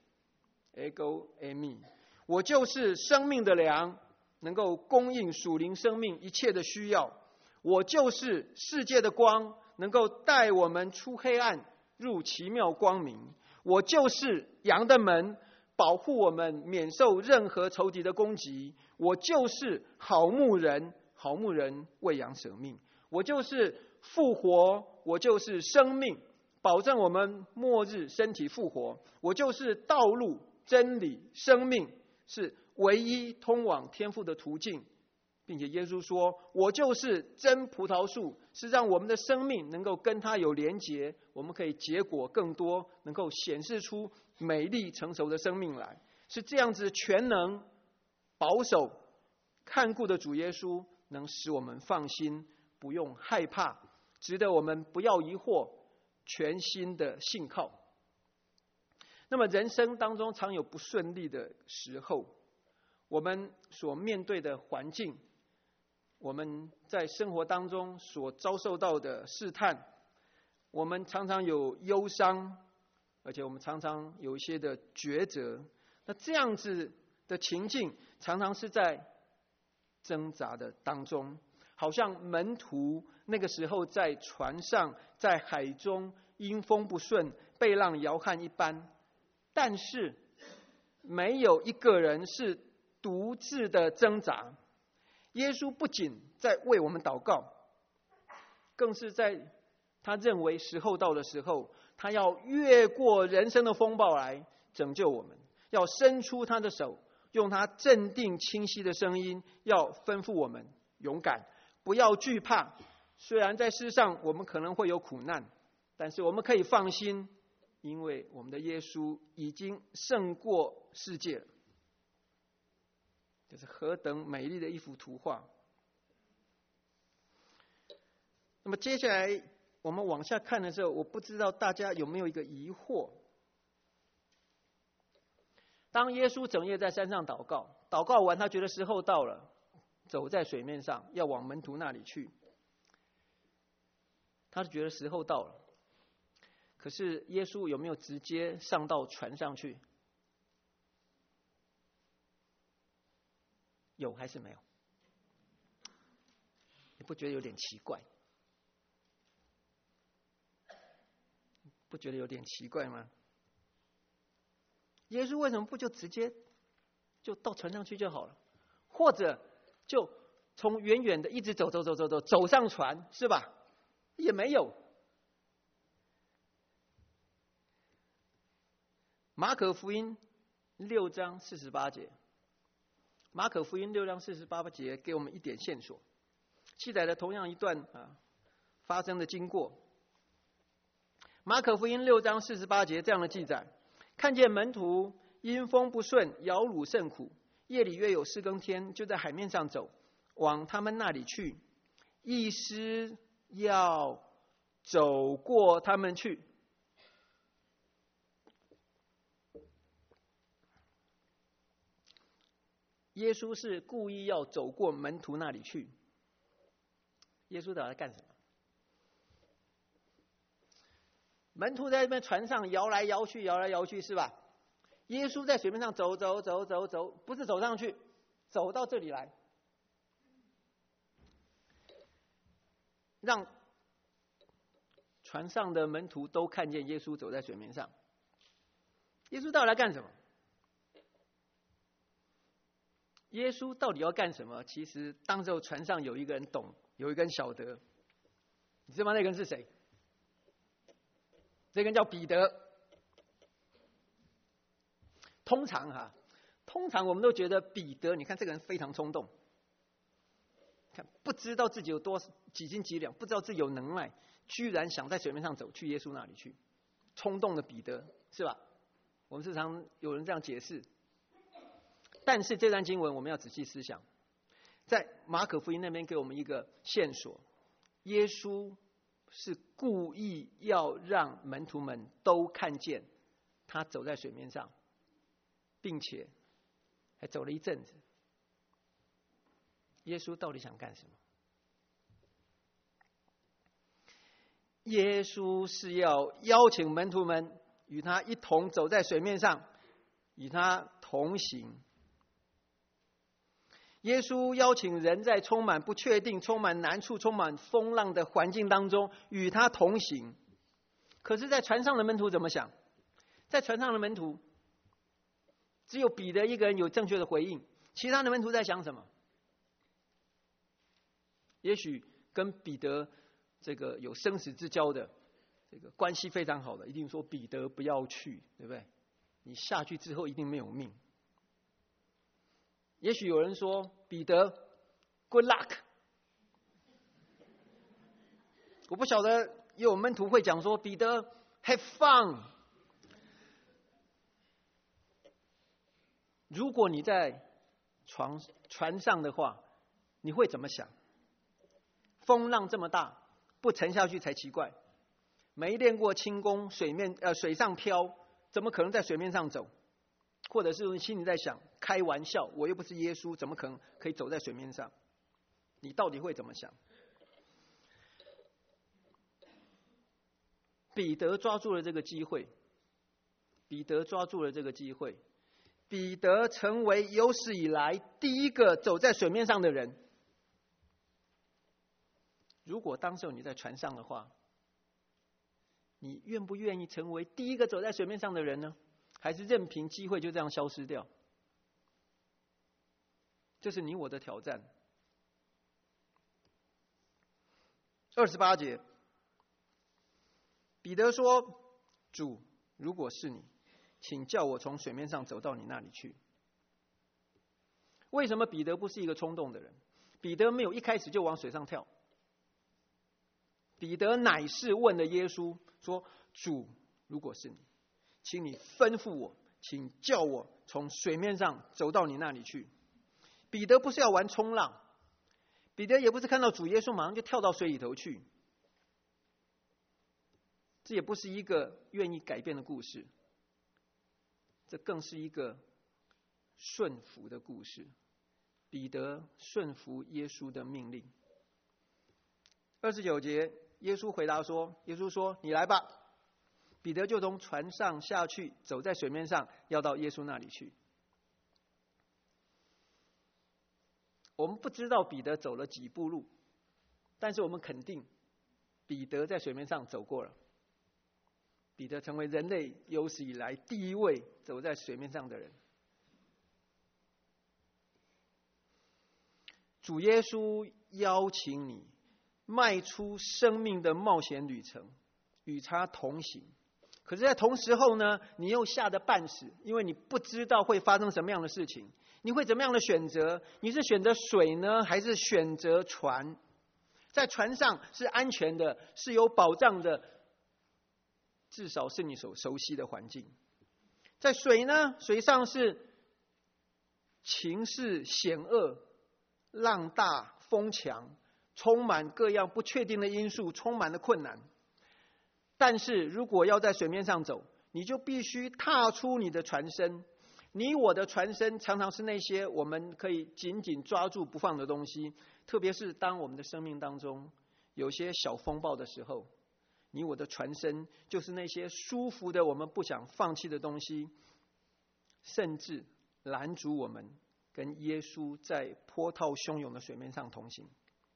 ego eimi， 我就是生命的粮，能够供应属灵生命一切的需要。我就是世界的光，能够带我们出黑暗入奇妙光明。我就是羊的门，保护我们免受任何仇敌的攻击。我就是好牧人，好牧人为羊舍命。我就是复活，我就是生命，保证我们末日身体复活。我就是道路、真理、生命，是唯一通往天父的途径。并且耶稣说：我就是真葡萄树，是让我们的生命能够跟他有连结，我们可以结果更多，能够显示出美丽成熟的生命来。是这样子全能、保守、看顾的主耶稣，能使我们放心，不用害怕，值得我们不要疑惑，全心的信靠。那么人生当中常有不顺利的时候，我们所面对的环境，我们在生活当中所遭受到的试探，我们常常有忧伤，而且我们常常有一些的抉择。那这样子的情境常常是在挣扎的当中，好像门徒那个时候在船上，在海中，因风不顺，被浪摇撼一般。但是没有一个人是独自的挣扎。耶稣不仅在为我们祷告，更是在他认为时候到的时候，他要越过人生的风暴来拯救我们，要伸出他的手，用他镇定清晰的声音，要吩咐我们勇敢，不要惧怕。虽然在世上我们可能会有苦难，但是我们可以放心，因为我们的耶稣已经胜过世界了。这是何等美丽的一幅图画！那么接下来我们往下看的时候，我不知道大家有没有一个疑惑：当耶稣整夜在山上祷告，祷告完他觉得时候到了，走在水面上要往门徒那里去，他觉得时候到了。可是耶稣有没有直接上到船上去？有还是没有？你不觉得有点奇怪？不觉得有点奇怪吗？耶稣为什么不就直接就到船上去就好了？或者就从远远的一直走上船，是吧？也没有。马可福音6章48节。马可福音6章48节给我们一点线索，记载了同样一段发生的经过。马可福音6章48节这样的记载：看见门徒因风不顺，摇橹甚苦，夜里约有4更天，就在海面上走，往他们那里去，意思要走过他们去。 耶稣是故意要走过门徒那里去。耶稣到底在干什么？门徒在那边船上摇来摇去，摇来摇去，是吧？耶稣在水面上走，不是走上去，走到这里来，让船上的门徒都看见耶稣走在水面上。耶稣到底来干什么？耶稣到底要干什么？其实当时候船上有一个人懂，有一个人晓得。你知道吗？那个人是谁？这个人叫彼得。通常我们都觉得彼得，你看这个人非常冲动，看不知道自己有几斤几两，不知道自己有能耐，居然想在水面上走去耶稣那里去，冲动的彼得，是吧？我们时常有人这样解释。但是这段经文我们要仔细思想，在马可福音那边给我们一个线索，耶稣是故意要让门徒们都看见他走在水面上，并且还走了一阵子。耶稣到底想干什么？耶稣是要邀请门徒们与他一同走在水面上，与他同行。耶稣邀请人在充满不确定、充满难处、充满风浪的环境当中与他同行。可是在船上的门徒怎么想？在船上的门徒只有彼得一个人有正确的回应，其他的门徒在想什么？也许跟彼得这个有生死之交的，这个关系非常好的，一定说彼得不要去，对不对？你下去之后一定没有命。也许有人说彼得 good luck， 我不晓得有门徒会讲说彼得 have fun。 如果你在船上的话，你会怎么想？风浪这么大，不沉下去才奇怪。没练过轻功，水上漂，怎么可能在水面上走？或者是心里在想，开玩笑，我又不是耶稣，怎么可能可以走在水面上？你到底会怎么想？彼得抓住了这个机会，彼得成为有史以来第一个走在水面上的人。如果当时你在船上的话，你愿不愿意成为第一个走在水面上的人呢？还是任凭机会就这样消失掉？这是你我的挑战。28节，彼得说：“主，如果是你，请叫我从水面上走到你那里去。”为什么彼得不是一个冲动的人？彼得没有一开始就往水上跳。彼得乃是问了耶稣说：“主，如果是你，请你吩咐我，请叫我从水面上走到你那里去。”彼得不是要玩冲浪，彼得也不是看到主耶稣马上就跳到水里头去，这也不是一个愿意改变的故事，这更是一个顺服的故事。彼得顺服耶稣的命令。29节，耶稣回答说：“耶稣说，你来吧。”彼得就从船上下去，走在水面上，要到耶稣那里去。我们不知道彼得走了几步路，但是我们肯定彼得在水面上走过了。彼得成为人类有史以来第一位走在水面上的人。主耶稣邀请你迈出生命的冒险旅程，与他同行。可是在同时候呢，你又吓得半死，因为你不知道会发生什么样的事情。你会怎么样的选择？你是选择水呢，还是选择船？在船上是安全的，是有保障的，至少是你所熟悉的环境。在水呢，水上是情势险恶，浪大风强，充满各样不确定的因素，充满了困难。但是如果要在水面上走，你就必须踏出你的船身， 你我的船身常常是那些我们可以紧紧抓住不放的东西，特别是当我们的生命当中有些小风暴的时候，你我的船身就是那些舒服的我们不想放弃的东西，甚至拦阻我们跟耶稣在波涛汹涌的水面上同行。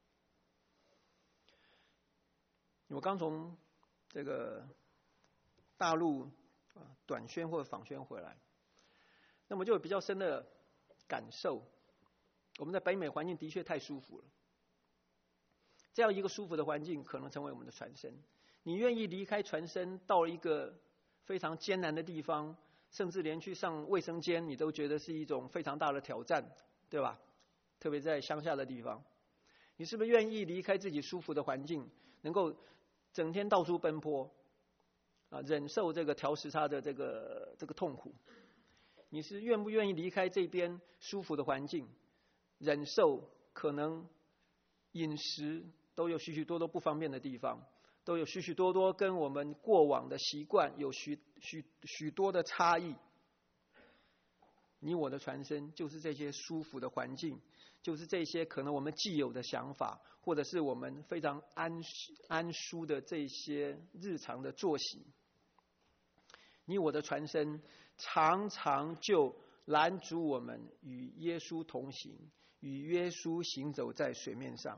我刚从这个大陆短宣或者访宣回来，那么就有比较深的感受，我们在北美环境的确太舒服了。这样一个舒服的环境可能成为我们的船身，你愿意离开船身到了一个非常艰难的地方，甚至连去上卫生间你都觉得是一种非常大的挑战，对吧？特别在乡下的地方，你是不是愿意离开自己舒服的环境，能够整天到处奔波忍受这个调时差的这个痛苦？你是愿不愿意离开这边舒服的环境，忍受可能饮食都有许许多多不方便的地方，都有许许多多跟我们过往的习惯有许多的差异？你我的船身就是这些舒服的环境，就是这些可能我们既有的想法，或者是我们非常安舒的这些日常的作息。你我的船身常常就拦阻我们与耶稣同行，与耶稣行走在水面上。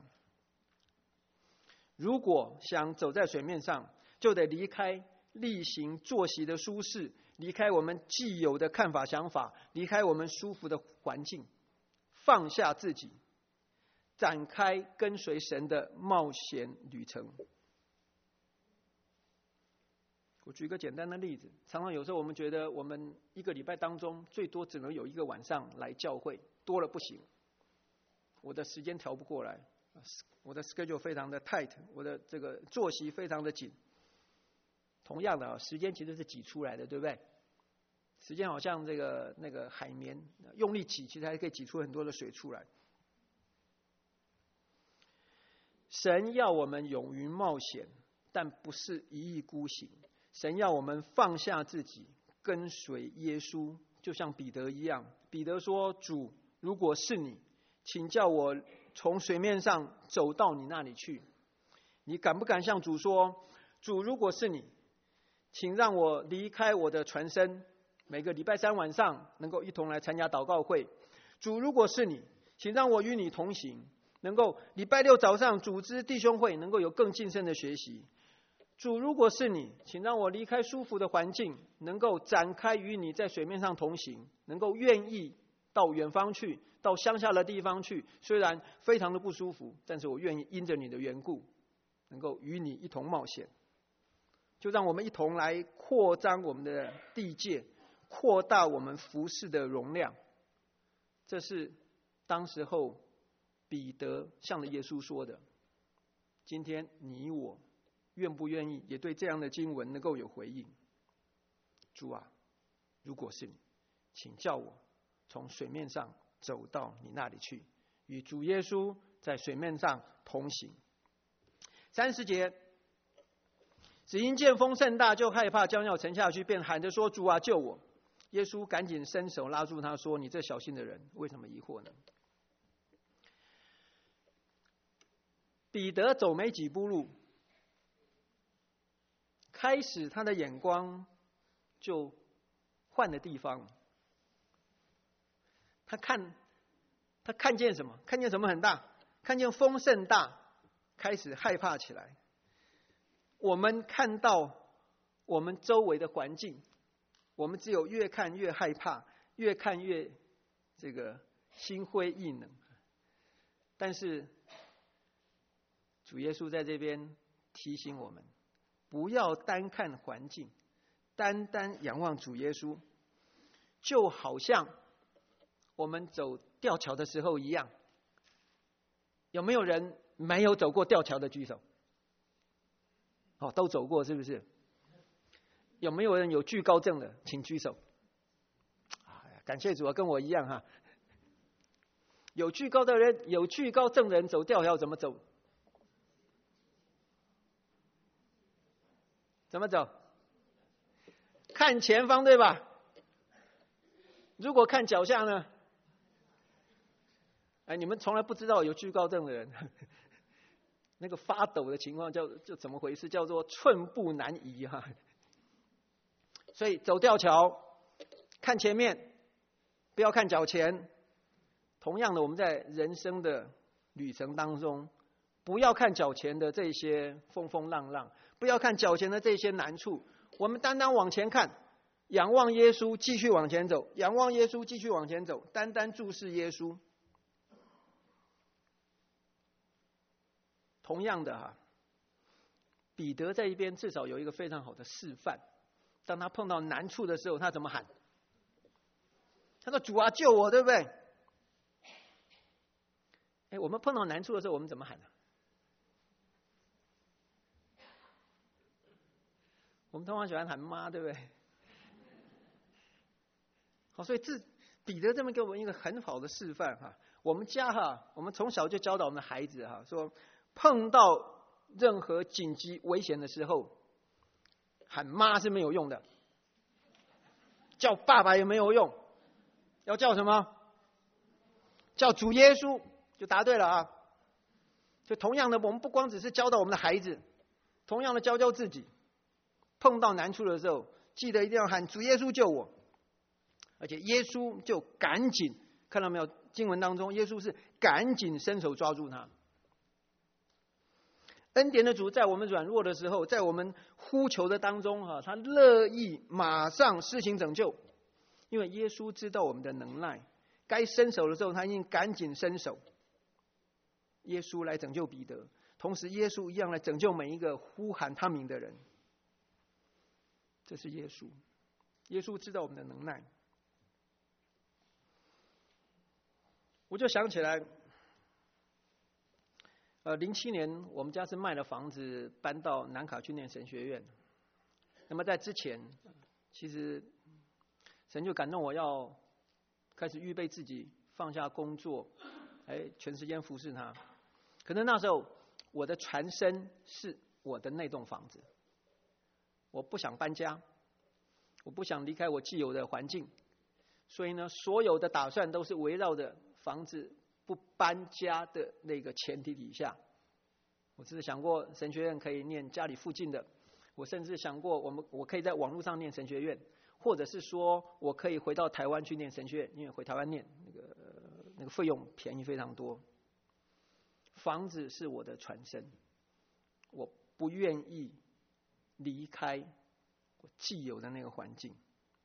如果想走在水面上，就得离开例行作息的舒适，离开我们既有的看法想法，离开我们舒服的环境，放下自己，展开跟随神的冒险旅程。我举一个简单的例子，常常有时候我们觉得我们一个礼拜当中最多只能有一个晚上来教会，多了不行，我的时间调不过来，我的 schedule 非常的 tight， 我的这个作息非常的紧。同样的时间其实是挤出来的，对不对？时间好像那个海绵，用力挤其实还可以挤出很多的水出来。神要我们勇于冒险，但不是一意孤行。神要我们放下自己，跟随耶稣，就像彼得一样。彼得说：主，如果是你，请叫我从水面上走到你那里去。你敢不敢向主说：主，如果是你，请让我离开我的船身，每个礼拜三晚上能够一同来参加祷告会。主，如果是你，请让我与你同行，能够礼拜六早上组织弟兄会，能够有更晋升的学习。主，如果是你，请让我离开舒服的环境，能够展开与你在水面上同行，能够愿意到远方去，到乡下的地方去，虽然非常的不舒服，但是我愿意因着你的缘故，能够与你一同冒险。就让我们一同来扩张我们的地界，扩大我们服事的容量。这是当时候彼得向着耶稣说的。今天你我愿不愿意也对这样的经文能够有回应？主啊，如果是你，请叫我从水面上走到你那里去，与主耶稣在水面上同行。30节，只因见风甚大，就害怕将要沉下去，便喊着说：主啊，救我！耶稣赶紧伸手拉住他说：你这小心的人，为什么疑惑呢？彼得走没几步路，开始他的眼光就换了地方。他看见什么？看见什么很大？看见风甚大，开始害怕起来。我们看到我们周围的环境，我们只有越看越害怕，越看越这个心灰意冷。但是主耶稣在这边提醒我们，不要单看环境，单单仰望主耶稣，就好像我们走吊桥的时候一样。有没有人没有走过吊桥的举手？都走过是不是？有没有人有惧高症的请举手。感谢主啊，跟我一样哈。有惧高症的人走吊桥怎么走？怎么走？看前方对吧？ 如果看脚下呢？哎，你们从来不知道有惧高症的人，那个发抖的情况就怎么回事？叫做寸步难移哈。所以走吊桥，看前面，不要看脚前。同样的，我们在人生的旅程当中，不要看脚前的这些风风浪浪，不要看脚前的这些难处，我们单单往前看，仰望耶稣，继续往前走，仰望耶稣，继续往前走，单单注视耶稣。同样的哈，彼得在一边至少有一个非常好的示范。当他碰到难处的时候，他怎么喊？他说：“主啊，救我！”对不对？哎，我们碰到难处的时候，我们怎么喊呢？我们通常喜欢喊妈，对不对？好，所以彼得这么给我们一个很好的示范哈。我们家哈，我们从小就教导我们的孩子哈，说碰到任何紧急危险的时候，喊妈是没有用的，叫爸爸也没有用，要叫什么？叫主耶稣，就答对了啊！就同样的，我们不光只是教导我们的孩子，同样的教自己，碰到难处的时候，记得一定要喊主耶稣救我，而且耶稣就赶紧，看到没有？经文当中，耶稣是赶紧伸手抓住他。恩典的主在我们软弱的时候，在我们呼求的当中他乐意马上施行拯救，因为耶稣知道我们的能耐，该伸手的时候他一定赶紧伸手。耶稣来拯救彼得，同时耶稣一样来拯救每一个呼喊他名的人。这是耶稣，耶稣知道我们的能耐。我就想起来07年我们家是卖了房子搬到南卡去念神学院。那么在之前，其实神就感动我要开始预备自己放下工作，全时间服侍他。可能那时候我的船身是我的那栋房子，我不想搬家，我不想离开我既有的环境，所以呢，所有的打算都是围绕着房子不搬家的那个前提底下。我只是想过神学院可以念家里附近的，我甚至想过我可以在网络上念神学院，或者是说我可以回到台湾去念神学院，因为回台湾念那个费用便宜非常多。房子是我的船身，我不愿意离开我既有的那个环境。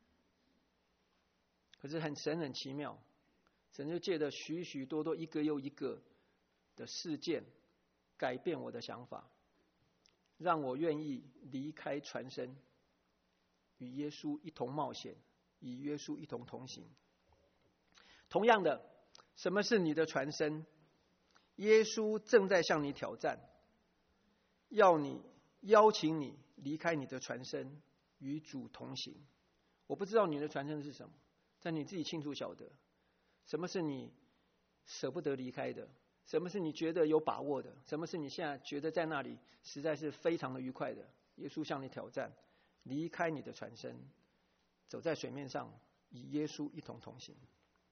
可是神很奇妙，神就借着许许多多一个又一个的事件改变我的想法，让我愿意离开船身，与耶稣一同冒险，与耶稣一同同行。同样的，什么是你的船身？耶稣正在向你挑战，邀请你离开你的船身，与主同行。我不知道你的船身是什么，但你自己清楚晓得，什么是你舍不得离开的，什么是你觉得有把握的，什么是你现在觉得在那里实在是非常的愉快的。耶稣向你挑战，离开你的船身，走在水面上，与耶稣一同同行。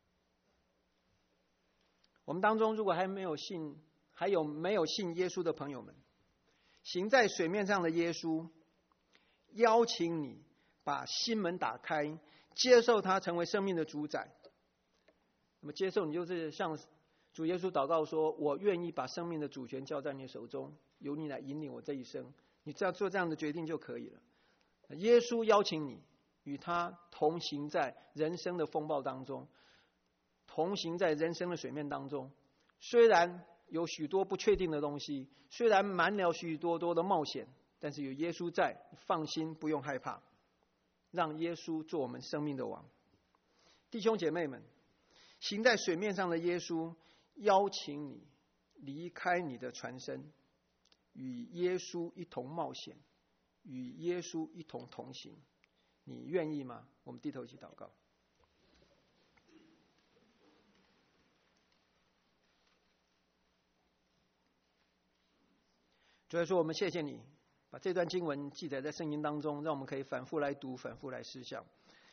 我们当中如果还没有信耶稣的朋友们，行在水面上的耶稣邀请你把心门打开，接受他成为生命的主宰。那么接受，你就是向主耶稣祷告说，我愿意把生命的主权交在你手中，由你来引领我这一生。你只要做这样的决定就可以了。耶稣邀请你与他同行在人生的风暴当中，同行在人生的水面当中。虽然有许多不确定的东西，虽然满了许多多的冒险，但是有耶稣在，放心，不用害怕，让耶稣做我们生命的王。弟兄姐妹们，行在水面上的耶稣邀请你离开你的船身，与耶稣一同冒险，与耶稣一同同行。你愿意吗？我们低头一起祷告。主耶稣，我们谢谢你把这段经文记载在圣经当中，让我们可以反复来读，反复来思想。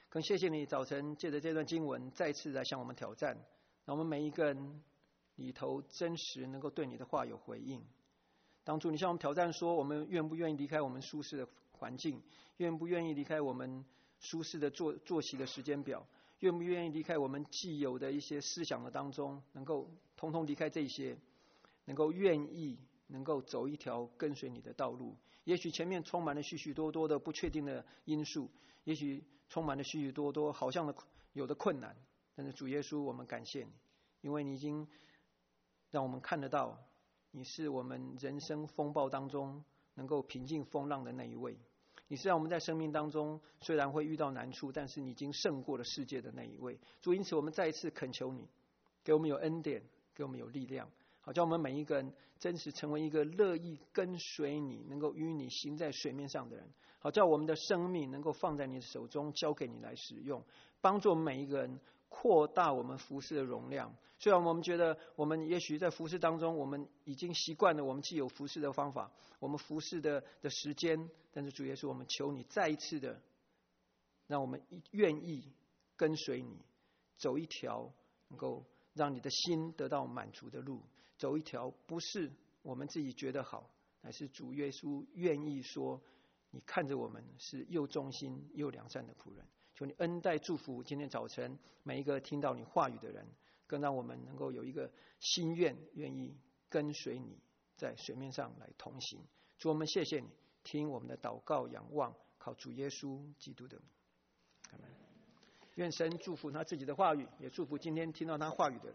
更谢谢你早晨借着这段经文再次来向我们挑战，让我们每一个人里头真实能够对你的话有回应。当主你向我们挑战说，我们愿不愿意离开我们舒适的环境，愿不愿意离开我们舒适的作息的时间表，愿不愿意离开我们既有的一些思想的当中，能够通通离开这些，能够愿意能够走一条跟随你的道路。也许前面充满了许许多多的不确定的因素，也许充满了许许多多好像有的困难，但是主耶稣，我们感谢你，因为你已经让我们看得到，你是我们人生风暴当中能够平静风浪的那一位。你是让我们在生命当中虽然会遇到难处，但是你已经胜过了世界的那一位。主，因此我们再一次恳求你，给我们有恩典，给我们有力量，好叫我们每一个人真实成为一个乐意跟随你，能够与你行在水面上的人。好叫我们的生命能够放在你的手中，交给你来使用，帮助我们每一个人扩大我们服事的容量。虽然我们觉得我们也许在服事当中，我们已经习惯了我们既有服事的方法，我们服事的时间，但是主耶稣，我们求你再一次的让我们愿意跟随你，走一条能够让你的心得到满足的路，走一条不是我们自己觉得好，乃是主耶稣愿意说你看着我们是又忠心又良善的仆人。求你恩待祝福今天早晨每一个听到你话语的人，更让我们能够有一个心愿，愿意跟随你在水面上来同行。主，我们谢谢你，听我们的祷告仰望，靠主耶稣基督的名，阿们。愿神祝福他自己的话语，也祝福今天听到他话语的人。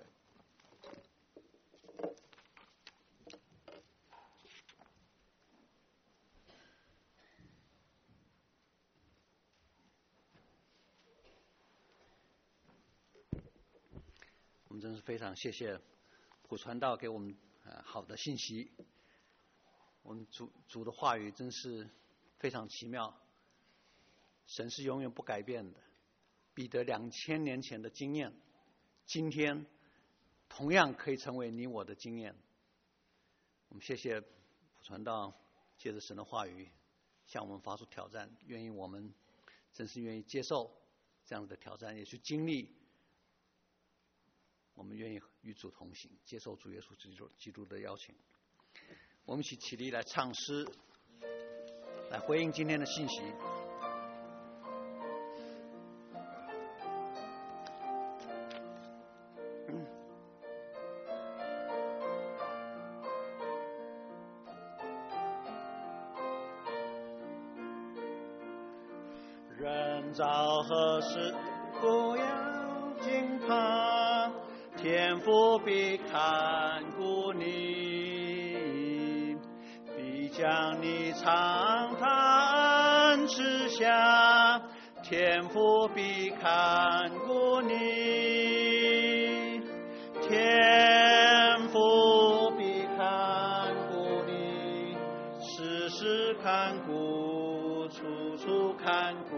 我们真是非常谢谢普传道给我们好的信息。我们主的话语真是非常奇妙，神是永远不改变的。彼得2000年前的经验，今天同样可以成为你我的经验。我们谢谢普传道借着神的话语向我们发出挑战，我们真是愿意接受这样的挑战，也去经历。我们愿意与主同行，接受主耶稣基督的邀请。我们一起起立来唱诗，来回应今天的信息。人造何事不要惊怕，天父必看顾你，必将你长坛之下，天父必看顾你，天父必看顾你，时时看顾，处处看顾，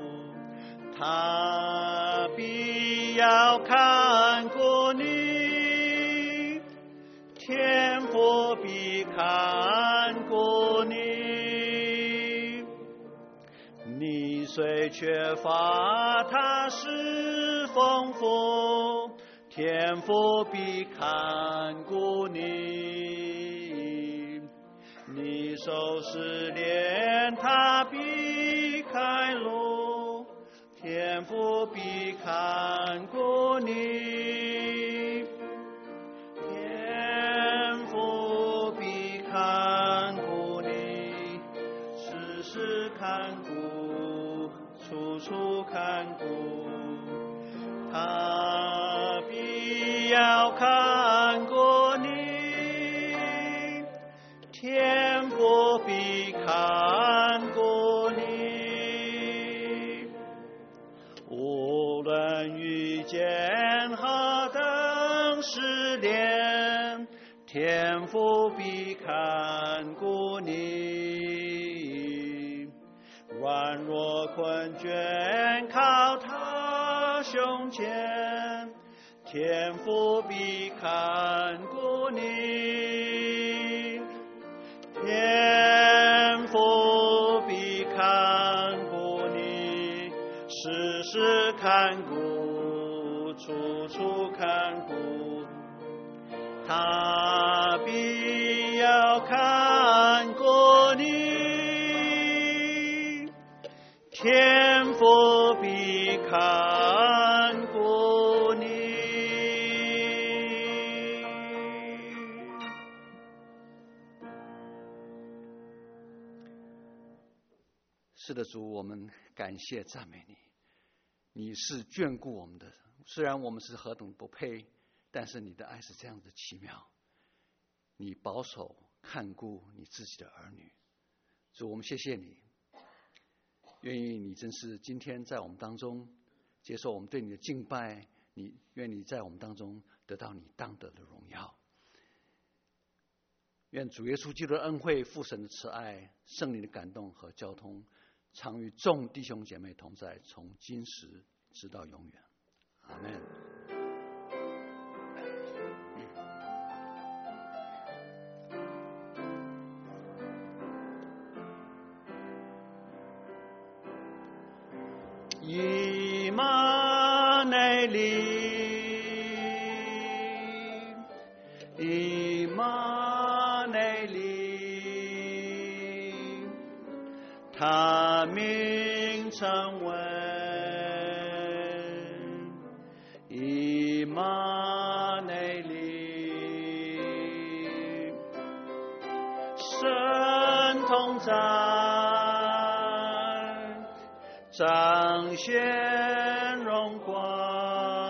他必要看顾你，天父必看顾你。你虽缺乏，他是丰富，天父必看顾你。你手失恋，他必开路，天父必看顾你，天父必看顾你，时时看顾，处处看顾，他必要看顾你，天父必看顾你。无论遇见何等试炼，天父必看顾你。软弱困倦，靠他胸前，天父必看顾你，天父必看顾你，时时看顾，处处看顾，他必要看顾你，天父必看顾你。 是的，主，我们感谢赞美你，你是眷顾我们的。虽然我们是何等不配，但是你的爱是这样的奇妙，你保守看顾你自己的儿女。主，我们谢谢你，愿意你真是今天在我们当中接受我们对你的敬拜，你愿你在我们当中得到你当得的荣耀。愿主耶稣基督的恩惠、父神的慈爱、圣灵的感动和交通，常与众弟兄姐妹同在，从今时直到永远。阿们。 以马内利，以马内利，他名称为以马内利，神同在，彰显荣光。